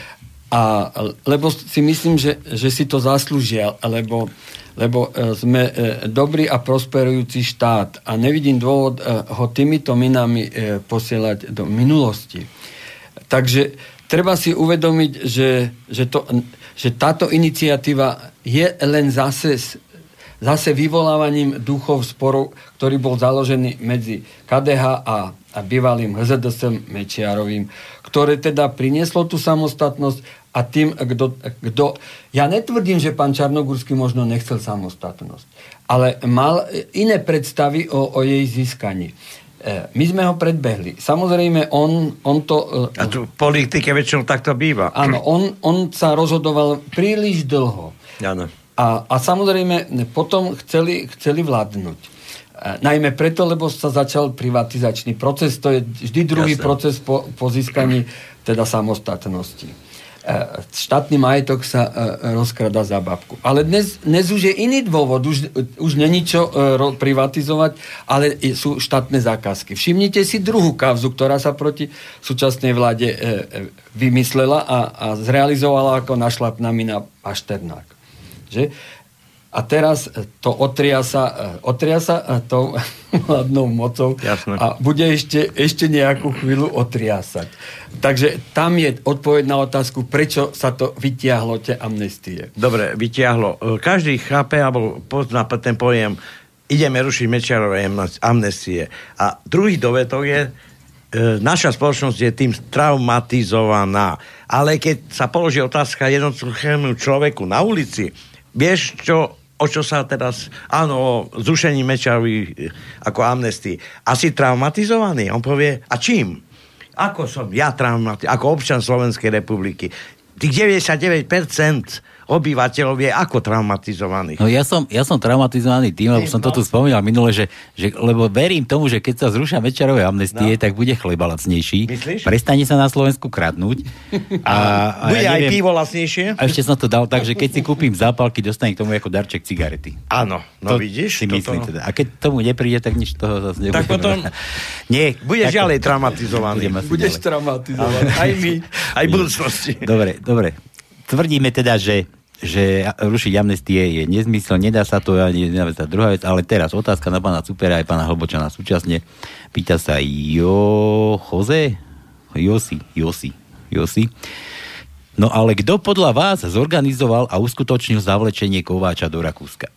A, lebo si myslím, že, že si to zaslúžia, lebo, lebo sme dobrý a prosperujúci štát a nevidím dôvod ho týmito minami posielať do minulosti. Takže treba si uvedomiť, že, že to... že táto iniciatíva je len zase, zase vyvolávaním duchov sporov, ktorý bol založený medzi ká dé há a, a bývalým há zet dé es Mečiarovým, ktoré teda prinieslo tú samostatnosť a tým, kto... kto ja netvrdím, že pán Čarnogurský možno nechcel samostatnosť, ale mal iné predstavy o, o jej získaní. My sme ho predbehli. Samozrejme, on, on to... A tu v politike väčšinou takto býva. Áno, on, on sa rozhodoval príliš dlho. Áno. A, a samozrejme, potom chceli, chceli vládnuť. Najmä preto, lebo sa začal privatizačný proces. To je vždy druhý Jasne. proces po, po získaní teda samostatnosti. Štátny majetok sa rozkrada za babku. Ale dnes, dnes už je iný dôvod. Už, už není čo privatizovať, ale sú štátne zákazky. Všimnite si druhú kauzu, ktorá sa proti súčasnej vláde vymyslela a, a zrealizovala ako našlapná mina Pašternák. Že? A teraz to otria sa, otria sa tou vládnou mocou Jasne. A bude ešte, ešte nejakú chvíľu otriasať. Takže tam je odpoveď na otázku, prečo sa to vytiahlo, tie amnestie. Dobre, vytiahlo. Každý chápe, alebo pozná ten pojem, ideme rušiť Mečiarové amnestie. A druhý dovetok je, naša spoločnosť je tým traumatizovaná. Ale keď sa položí otázka jednotlivému človeku na ulici, vieš čo, o čo sa teraz, áno, zrušení Mečarovi ako amnestii, asi traumatizovaný? On povie, a čím? Ako som ja traumatizovaný, ako občan Slovenskej republiky? Tých deväťdesiatdeväť percent obyvateľov je ako traumatizovaných. No ja som, ja som traumatizovaný tým, lebo som to tu spomínal minule, že, že lebo verím tomu, že keď sa zrušia Mečarové amnestie, no. tak bude chleba lacnejší. Myslíš? Prestane sa na Slovensku kradnúť. A, a bude ja aj neviem, pivo lacnejšie? A ešte som to dal tak, že keď si kúpim zápalky, dostanem k tomu ako darček cigarety. Áno, no to vidíš? Si myslím toto... teda. A keď tomu nepríde, tak nič toho zase nebude. Tak potom Nie, budeš tak... ďalej traumatizovaný. Budeš traumatizovaný. Aj my. Aj v budúcnosti. Dobre, dobre. Tvrdíme teda, že že rušiť amnestie je nezmysel, nedá sa to, ani jedna vec, a druhá vec, ale teraz otázka na pána Cupera aj pána Hlbočana súčasne. Pýta sa Jo... Jose? Josi, Josi, Josi. No ale kto podľa vás zorganizoval a uskutočnil zavlečenie Kováča do Rakúska?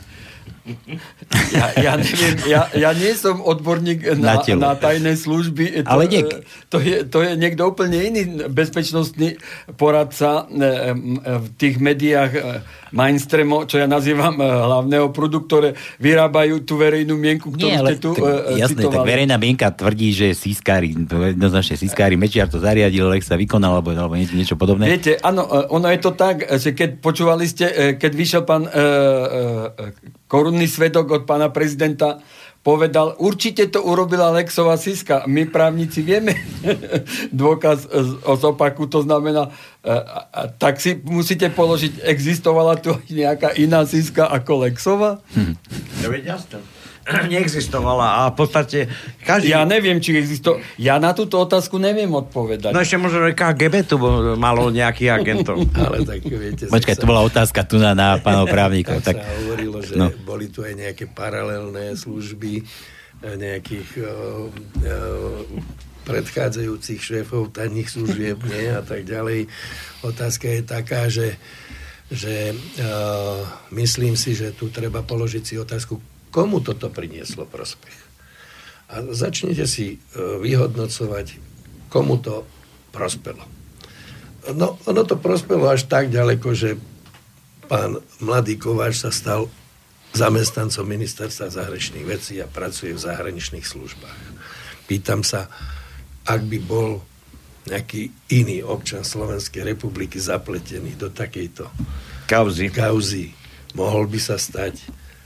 Ja, ja neviem, ja, ja nie som odborník na, na, na tajné služby. To, ale niek... to, je, to je niekto úplne iný bezpečnostný poradca v tých médiách mainstreamo, čo ja nazývam hlavného prúdu, ktoré vyrábajú tú verejnú mienku, ktorú nie, ale ste tu tak, jasné, citovali. Tak verejná mienka tvrdí, že sískári, jednoznačne sískári, Mečiar to zariadil, Lech sa vykonal, alebo, alebo niečo, niečo podobné. Viete, áno, ono je to tak, že keď počúvali ste, keď vyšiel pán e, e, korunný svedok od pána prezidenta, povedal, určite to urobila Lexová Siska. My právnici vieme dôkaz o zopaku, to znamená, a, a, tak si musíte položiť, existovala tu nejaká iná Siska ako Lexová? Hm. Ja veď jasne. Neexistovala a v podstate každý... Ja neviem, či existovala. Ja na túto otázku neviem odpovedať. No ešte možno, že ká gé bé tu malo nejakých agentov. Ale tak viete... Počkaj, to bola otázka tu na, na pánov právnikov. Tak, tak sa hovorilo, že no. boli tu aj nejaké paralelné služby nejakých uh, uh, predchádzajúcich šéfov tajných služieb, nie, a tak ďalej. Otázka je taká, že, že uh, myslím si, že tu treba položiť si otázku, komu toto prinieslo prospech. A začnite si vyhodnocovať, komu to prospelo. No, ono to prospelo až tak ďaleko, že pán mladý Kováč sa stal zamestnancom ministerstva zahraničných vecí a pracuje v zahraničných službách. Pýtam sa, ak by bol nejaký iný občan Slovenskej republiky zapletený do takejto kauzy, kauzy mohol by sa stať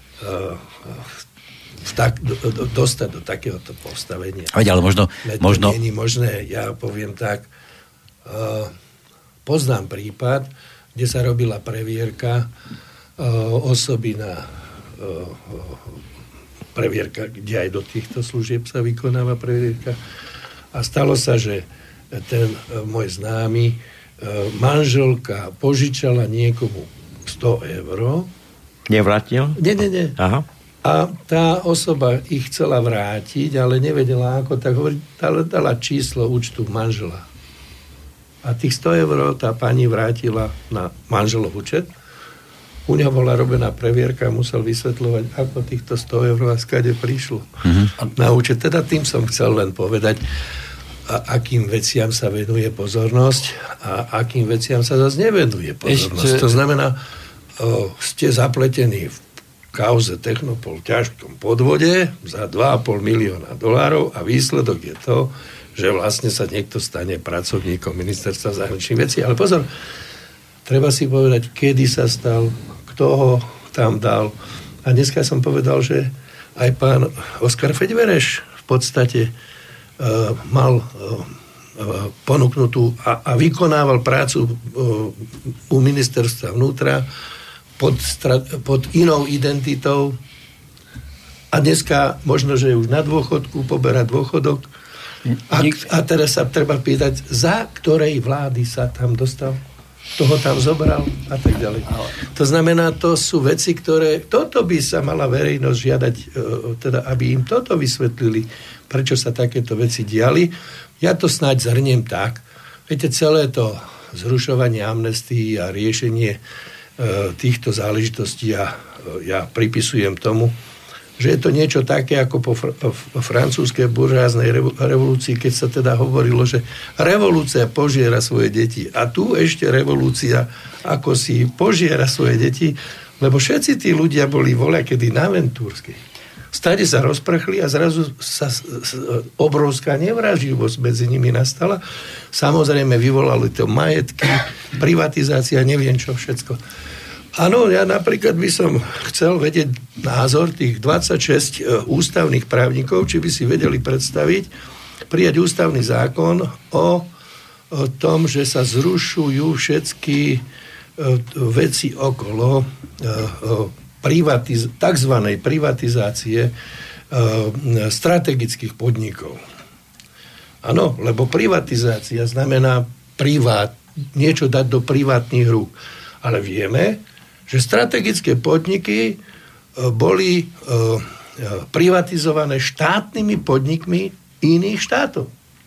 v tak, do, do, dostať do takéhoto postavenia. Veď, ale možno... Veď možno... to nie je možné. Ja poviem tak, uh, poznám prípad, kde sa robila previerka uh, osoby na uh, previerka, kde aj do týchto služieb sa vykonáva previerka. A stalo sa, že ten uh, môj známy uh, manželka požičala niekomu sto eur. Nevrátil? Nie, nie, nie. Aha. A tá osoba ich chcela vrátiť, ale nevedela ako, tak hovorí, dala, dala číslo účtu manžela. A tých sto eur tá pani vrátila na manželov účet. U neho bola robená previerka, musel vysvetľovať, ako týchto sto eur a skade prišlo mm-hmm. na účet. Teda tým som chcel len povedať, a akým veciam sa venuje pozornosť a akým veciam sa zase nevenuje pozornosť. Ešte... To znamená, O, ste zapletení v kauze Technopol v ťažkom podvode za dva a pol milióna dolárov a výsledok je to, že vlastne sa niekto stane pracovníkom ministerstva zahraničných vecí. Ale pozor, treba si povedať, kedy sa stal, kto ho tam dal. A dneska som povedal, že aj pán Oskar Feďvereš v podstate uh, mal uh, ponúknutú a, a vykonával prácu uh, u ministerstva vnútra Pod, pod inou identitou a dneska možno, že je už na dôchodku, poberá dôchodok a, a teraz sa treba pýtať, za ktorej vlády sa tam dostal, toho tam zobral a tak ďalej. To znamená, to sú veci, ktoré, toto by sa mala verejnosť žiadať, teda aby im toto vysvetlili, prečo sa takéto veci diali. Ja to snáď zhrniem tak, viete, celé to zrušovanie amnestii a riešenie týchto záležitostí ja, ja pripisujem tomu, že je to niečo také ako po fr- francúzskej buržáznej revolúcii, keď sa teda hovorilo, že revolúcia požiera svoje deti. A tu ešte revolúcia ako si požiera svoje deti, lebo všetci tí ľudia boli voľakedy na Ventúrskej. Stade sa rozprchli a zrazu sa obrovská nevraživosť medzi nimi nastala. Samozrejme vyvolali to majetky, privatizácia, neviem čo všetko. Áno, ja napríklad by som chcel vedieť názor tých dvadsaťšesť ústavných právnikov, či by si vedeli predstaviť, prijať ústavný zákon o, o tom, že sa zrušujú všetky veci okolo privatiz- tzv. Privatizácie strategických podnikov. Áno, lebo privatizácia znamená privát, niečo dať do privátnych rúk. Ale vieme, že strategické podniky boli privatizované štátnymi podnikmi iných štátov.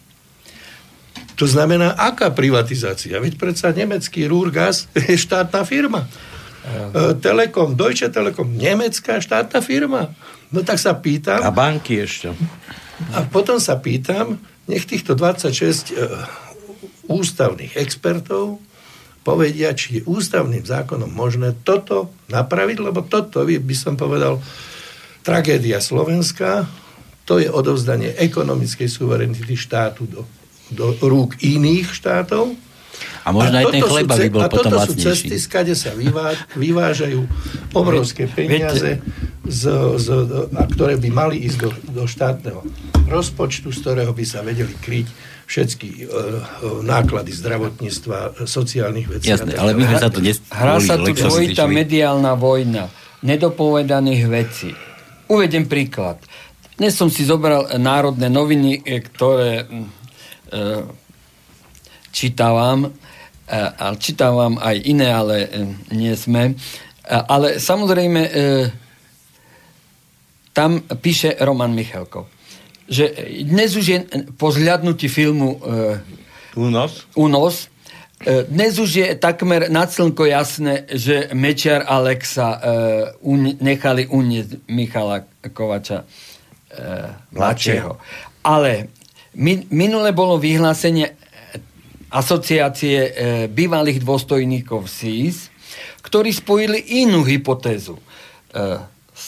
To znamená, aká privatizácia? Veď predsa nemecký Ruhrgas je štátna firma. Ja. Telekom, Deutsche Telekom, nemecká štátna firma. No tak sa pýtam... A banky ešte. A potom sa pýtam, nech týchto dvadsaťšesť ústavných expertov povedia, či je ústavným zákonom možné toto napraviť, lebo toto by som povedal tragédia Slovenska, to je odovzdanie ekonomickej suverenity štátu do, do rúk iných štátov. A možno a aj ten chleba by bol potom lacnejší. A toto sú cesty, skade sa vyvá, vyvážajú obrovské peniaze, z, z, a ktoré by mali ísť do, do štátneho rozpočtu, z ktorého by sa vedeli kryť všetky uh, náklady zdravotníctva, sociálnych vecí. Jasné, ale my sme sa to nestvorili. Hrá sa tu dvojitá mediálna vojna nedopovedaných vecí. Uvedem príklad. Dnes som si zobral Národné noviny, ktoré uh, čítavam, uh, čítavam aj iné, ale uh, nie sme. Uh, ale samozrejme uh, tam píše Roman Michalko, že dnes už je po zhľadnutí filmu e, Únos, Únos e, dnes už je takmer nad slnko jasné, že Mečiar a Lexa e, un, nechali uniesť Michala Kovača e, mladšieho. Ale min, minule bolo vyhlásenie asociácie e, bývalých dôstojníkov es í es, ktorí spojili inú hypotézu. E,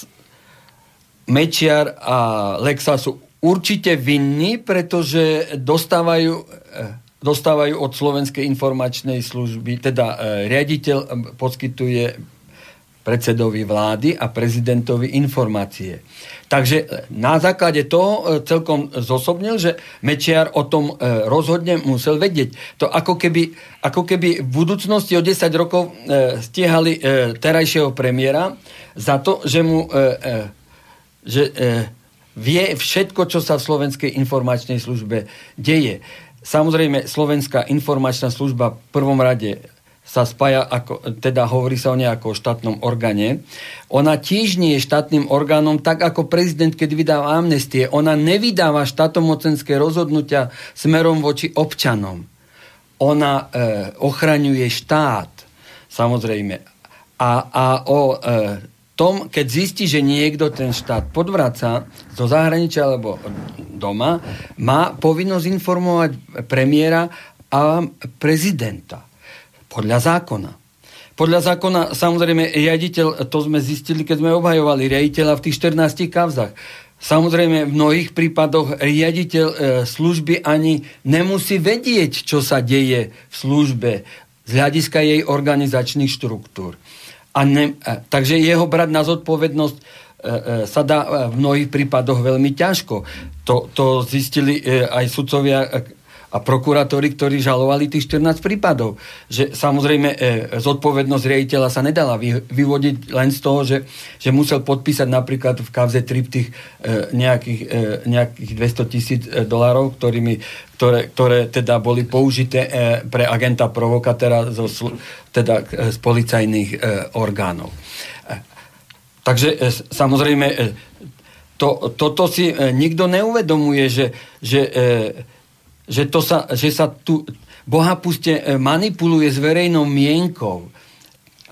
Mečiar a Lexa sú určite vinní, pretože dostávajú, dostávajú od Slovenskej informačnej služby, teda riaditeľ poskytuje predsedovi vlády a prezidentovi informácie. Takže na základe toho celkom zosobnil, že Mečiar o tom rozhodne musel vedieť. To ako keby, ako keby v budúcnosti o desať rokov stiehali terajšieho premiéra za to, že mu že vie všetko, čo sa v Slovenskej informačnej službe deje. Samozrejme, Slovenská informačná služba v prvom rade sa spája, ako, teda hovorí sa o nej ako o štátnom orgáne. Ona tiež nie je štátnym orgánom, tak ako prezident, keď vydáva amnestie. Ona nevydáva štátomocenské rozhodnutia smerom voči občanom. Ona e, ochraňuje štát, samozrejme. A, a o... E, tom, keď zistí, že niekto ten štát podvraca zo zahraničia alebo doma, má povinnosť informovať premiéra a prezidenta. Podľa zákona. Podľa zákona, samozrejme, riaditeľ, to sme zistili, keď sme obhajovali riaditeľa v tých štrnástich kauzách. Samozrejme, v mnohých prípadoch riaditeľ e, služby ani nemusí vedieť, čo sa deje v službe z hľadiska jej organizačných štruktúr. A ne, takže jeho brať na zodpovednosť e, e, sa dá v mnohých prípadoch veľmi ťažko. To, to zistili e, aj sudcovia a prokurátori, ktorí žalovali tých štrnásť prípadov. Že samozrejme e, zodpovednosť riaditeľa sa nedala vy, vyvodiť len z toho, že, že musel podpísať napríklad v kauze triptych e, nejakých, e, nejakých dvesto tisíc dolárov, ktorými, ktoré, ktoré teda boli použité e, pre agenta provokatéra zo, teda, e, z policajných e, orgánov. E, takže e, samozrejme e, to, toto si e, nikto neuvedomuje, že, že e, Že, to sa, že sa tu bohapuste manipuluje s verejnou mienkou.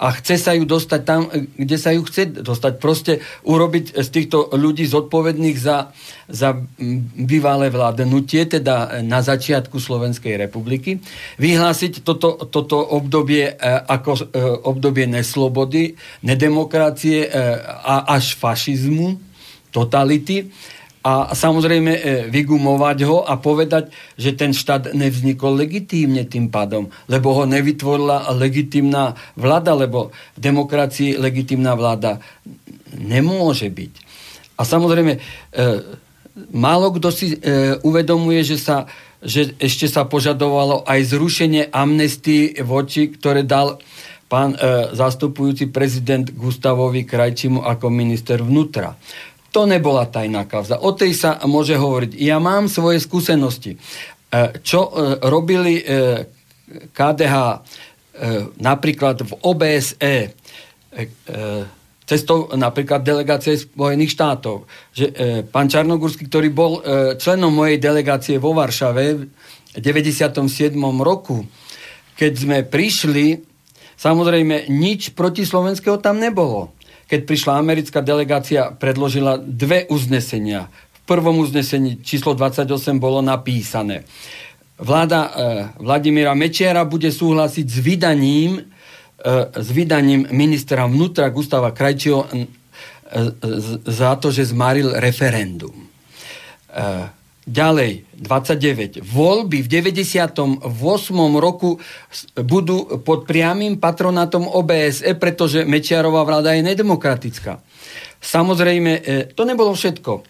a chce sa ju dostať tam, kde sa ju chce dostať. Proste urobiť z týchto ľudí zodpovedných za, za bývalé vládnutie, teda na začiatku Slovenskej republiky. Vyhlásiť toto, toto obdobie ako obdobie neslobody, nedemokracie a až fašizmu, totality. A samozrejme vygumovať ho a povedať, že ten štát nevznikol legitímne tým pádom, lebo ho nevytvorila legitímna vláda, lebo v demokracii legitímna vláda nemôže byť. A samozrejme, e, málo kto si e, uvedomuje, že, sa, že ešte sa požadovalo aj zrušenie amnestii voči, ktoré dal pán e, zastupujúci prezident Gustavovi Krajčimu ako minister vnútra. To nebola tajná kauza. O tej sa môže hovoriť. Ja mám svoje skúsenosti. Čo robili ká dé há napríklad v ó bé es é cestou napríklad delegácie Spojených štátov. Že pán Čarnogurský, ktorý bol členom mojej delegácie vo Varšave v deväťdesiatom siedmom roku, keď sme prišli, samozrejme nič protislovenského tam nebolo. Keď prišla americká delegácia, predložila dve uznesenia. V prvom uznesení číslo dvadsaťosem bolo napísané: vláda e, Vladimíra Mečiara bude súhlasiť s vydaním, e, s vydaním ministra vnútra Gustava Krajčího e, e, za to, že zmaril referendum. E, Ďalej, dvadsaťdeväť. Voľby v deväťdesiatom ôsmom roku budú pod priamym patronátom ó bé es é, pretože Mečiarová vláda je nedemokratická. Samozrejme, to nebolo všetko.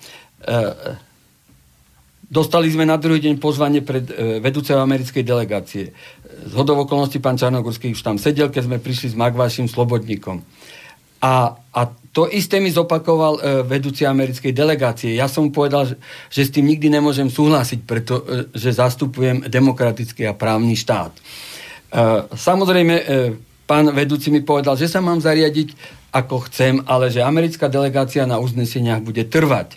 Dostali sme na druhý deň pozvanie pred vedúceho americkej delegácie. Zhodou okolností pán Čarnogurský už tam sedel, keď sme prišli s Magvášim Slobodníkom. A, a to isté mi zopakoval e, vedúci americkej delegácie. Ja som povedal, že, že s tým nikdy nemôžem súhlasiť, pretože zastupujem demokratický a právny štát. E, samozrejme, e, pán vedúci mi povedal, že sa mám zariadiť ako chcem, ale že americká delegácia na uzneseniach bude trvať.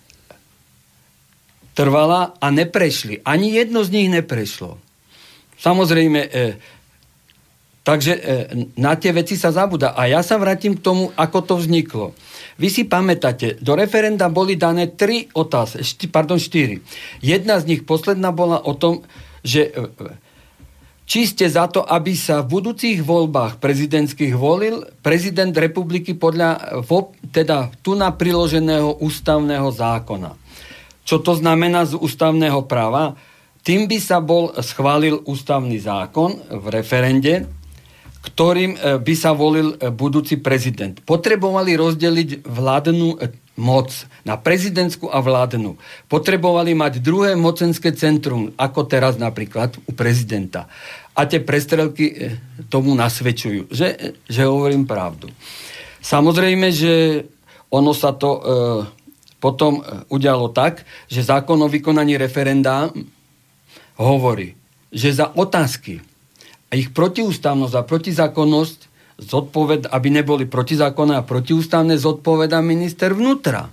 Trvala a neprešli. Ani jedno z nich neprešlo. Samozrejme, e, Takže na tie veci sa zabúda. A ja sa vrátim k tomu, ako to vzniklo. Vy si pamätáte, do referenda boli dané tri otázky, šty, pardon, štyri. Jedna z nich, posledná, bola o tom, že či ste za to, aby sa v budúcich voľbách prezidentských volil prezident republiky podľa teda tu na priloženého ústavného zákona. Čo to znamená z ústavného práva? Tým by sa bol schválil ústavný zákon v referende, ktorým by sa volil budúci prezident. Potrebovali rozdeliť vládnu moc na prezidentskú a vládnu. Potrebovali mať druhé mocenské centrum, ako teraz napríklad u prezidenta. A tie prestrelky tomu nasvedčujú, že, že hovorím pravdu. Samozrejme, že ono sa to e, potom udialo tak, že zákon o vykonaní referenda hovorí, že za otázky a ich protiústavnosť a protizákonnosť zodpoved, aby neboli protizákonné a protiústavné, zodpoveda minister vnútra.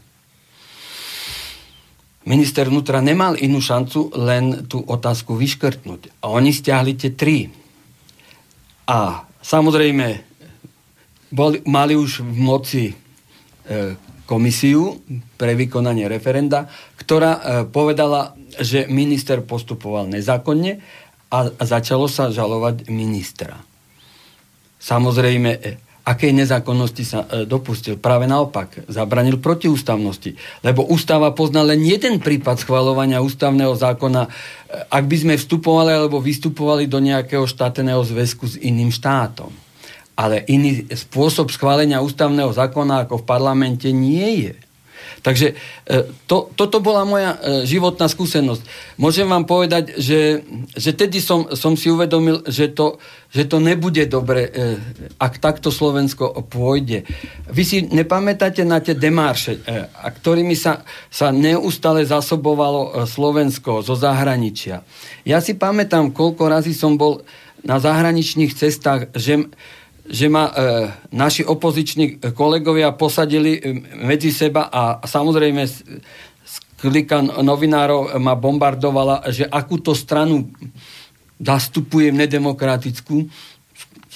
Minister vnútra nemal inú šancu len tú otázku vyškrtnúť. A oni stiahli tie tri. A samozrejme boli, mali už v moci e, komisiu pre vykonanie referenda, ktorá e, povedala, že minister postupoval nezákonne, a začalo sa žalovať ministra. Samozrejme, akej nezákonnosti sa dopustil? Práve naopak, zabranil protiústavnosti. Lebo ústava pozná len jeden prípad schvaľovania ústavného zákona, ak by sme vstupovali alebo vystupovali do nejakého štátneho zväzku s iným štátom. Ale iný spôsob schválenia ústavného zákona ako v parlamente nie je. Takže to, toto bola moja životná skúsenosť. Môžem vám povedať, že, že tedy som, som si uvedomil, že to, že to nebude dobre, ak takto Slovensko pôjde. Vy si nepamätáte na tie demarše, a ktorými sa, sa neustále zasobovalo Slovensko zo zahraničia. Ja si pamätám, koľko razy som bol na zahraničných cestách, že že ma e, naši opoziční kolegovia posadili medzi seba a samozrejme klika novinárov ma bombardovala, že akúto stranu zastupujem nedemokratickú.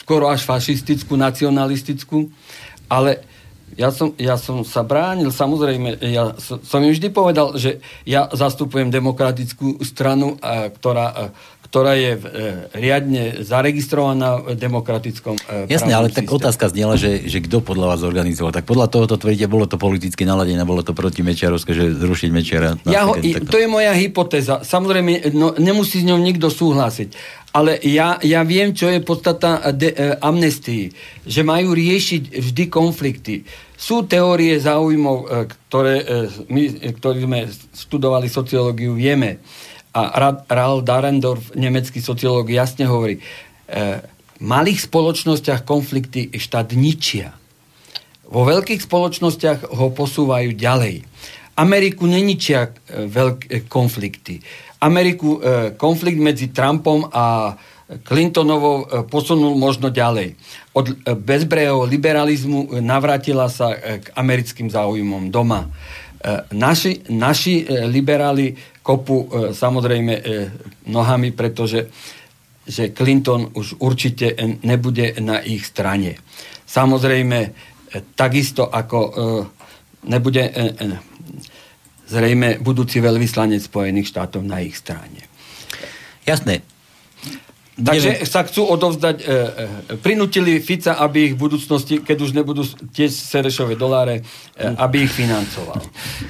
skoro až fašistickú, nacionalistickú, ale ja som, ja som sa bránil, samozrejme, ja som im vždy povedal, že ja zastupujem demokratickú stranu, ktorá, ktorá je riadne zaregistrovaná v demokratickom právnom Jasné, ale tak systéme. otázka znela, že, že kto podľa vás zorganizoval. Tak podľa toho to tvrdíte, bolo to politicky naladené, bolo to proti Mečiarovské, že zrušiť Mečiara. Ja ho, to je moja hypotéza. Samozrejme, no, nemusí s ňou nikto súhlasiť. Ale ja, ja viem, čo je podstata de, e, amnestii. Že majú riešiť vždy konflikty. Sú teórie záujmov, e, ktoré e, my, ktorí sme študovali sociológiu, vieme. A Raoul Dahrendorf, nemecký sociológ, jasne hovorí, e, v malých spoločnostiach konflikty štát ničia. Vo veľkých spoločnostiach ho posúvajú ďalej. Ameriku neničia e, veľké konflikty. Ameriku e, konflikt medzi Trumpom a Clintonovou e, posunul možno ďalej. Od e, bezbrehého liberalizmu navrátila sa e, k americkým záujmom doma. E, naši naši e, liberáli kopu e, samozrejme e, nohami, pretože že Clinton už určite nebude na ich strane. Samozrejme, e, takisto ako e, nebude e, e, zrejme budúci veľvyslanec Spojených štátov na ich strane. Jasné. Takže Neviem. sa chcú odovzdať, e, e, prinútili Fica, aby ich v budúcnosti, keď už nebudú tiež Serešové doláre, e, aby ich financoval.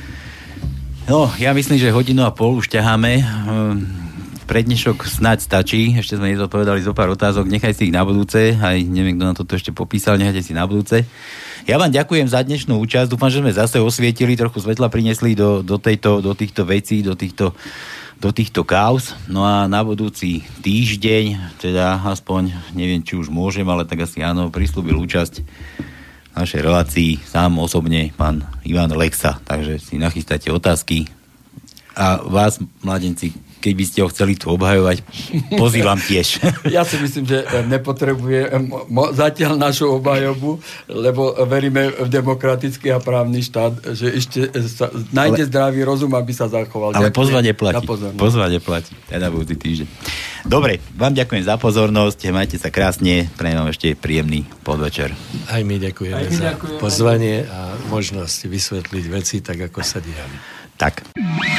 No, ja myslím, že hodinu a pol už ťaháme. Pre dnešok snáď stačí. Ešte sme nezodpovedali zo pár otázok. Nechaj si ich na budúce. Aj neviem, kto na toto ešte popísal. Nechajte si na budúce. Ja vám ďakujem za dnešnú účasť. Dúfam, že sme zase osvietili, trochu svetla priniesli do, do, tejto, do týchto vecí, do týchto, do týchto kauz. No a na budúci týždeň, teda aspoň, neviem, či už môžem, ale tak asi áno, prislúbil účasť v našej relácii sám osobne pán Ivan Lexa. Takže si nachystáte otázky. A vás, mladenci, keď by ste ho chceli tu obhajovať, pozývam tiež. Ja si myslím, že nepotrebuje mo- zatiaľ našu obhajobu, lebo veríme v demokratický a právny štát, že ešte sa nájde ale, zdravý rozum, aby sa zachoval. Ale pozvanie platí. Pozvanie. Pozvanie platí. Teda budúci týždeň. Dobre, vám ďakujem za pozornosť, majte sa krásne, prajem vám ešte príjemný podvečer. Aj my ďakujeme Aj my za ďakujeme. pozvanie a možnosť vysvetliť veci tak, ako sa diali. Tak.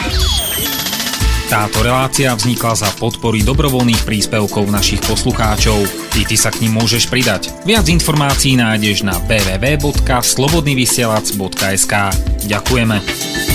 Táto relácia vznikla za podpory dobrovoľných príspevkov našich poslucháčov. I ty sa k nim môžeš pridať. Viac informácií nájdeš na w w w bodka slobodnyvysielac bodka es ka. Ďakujeme.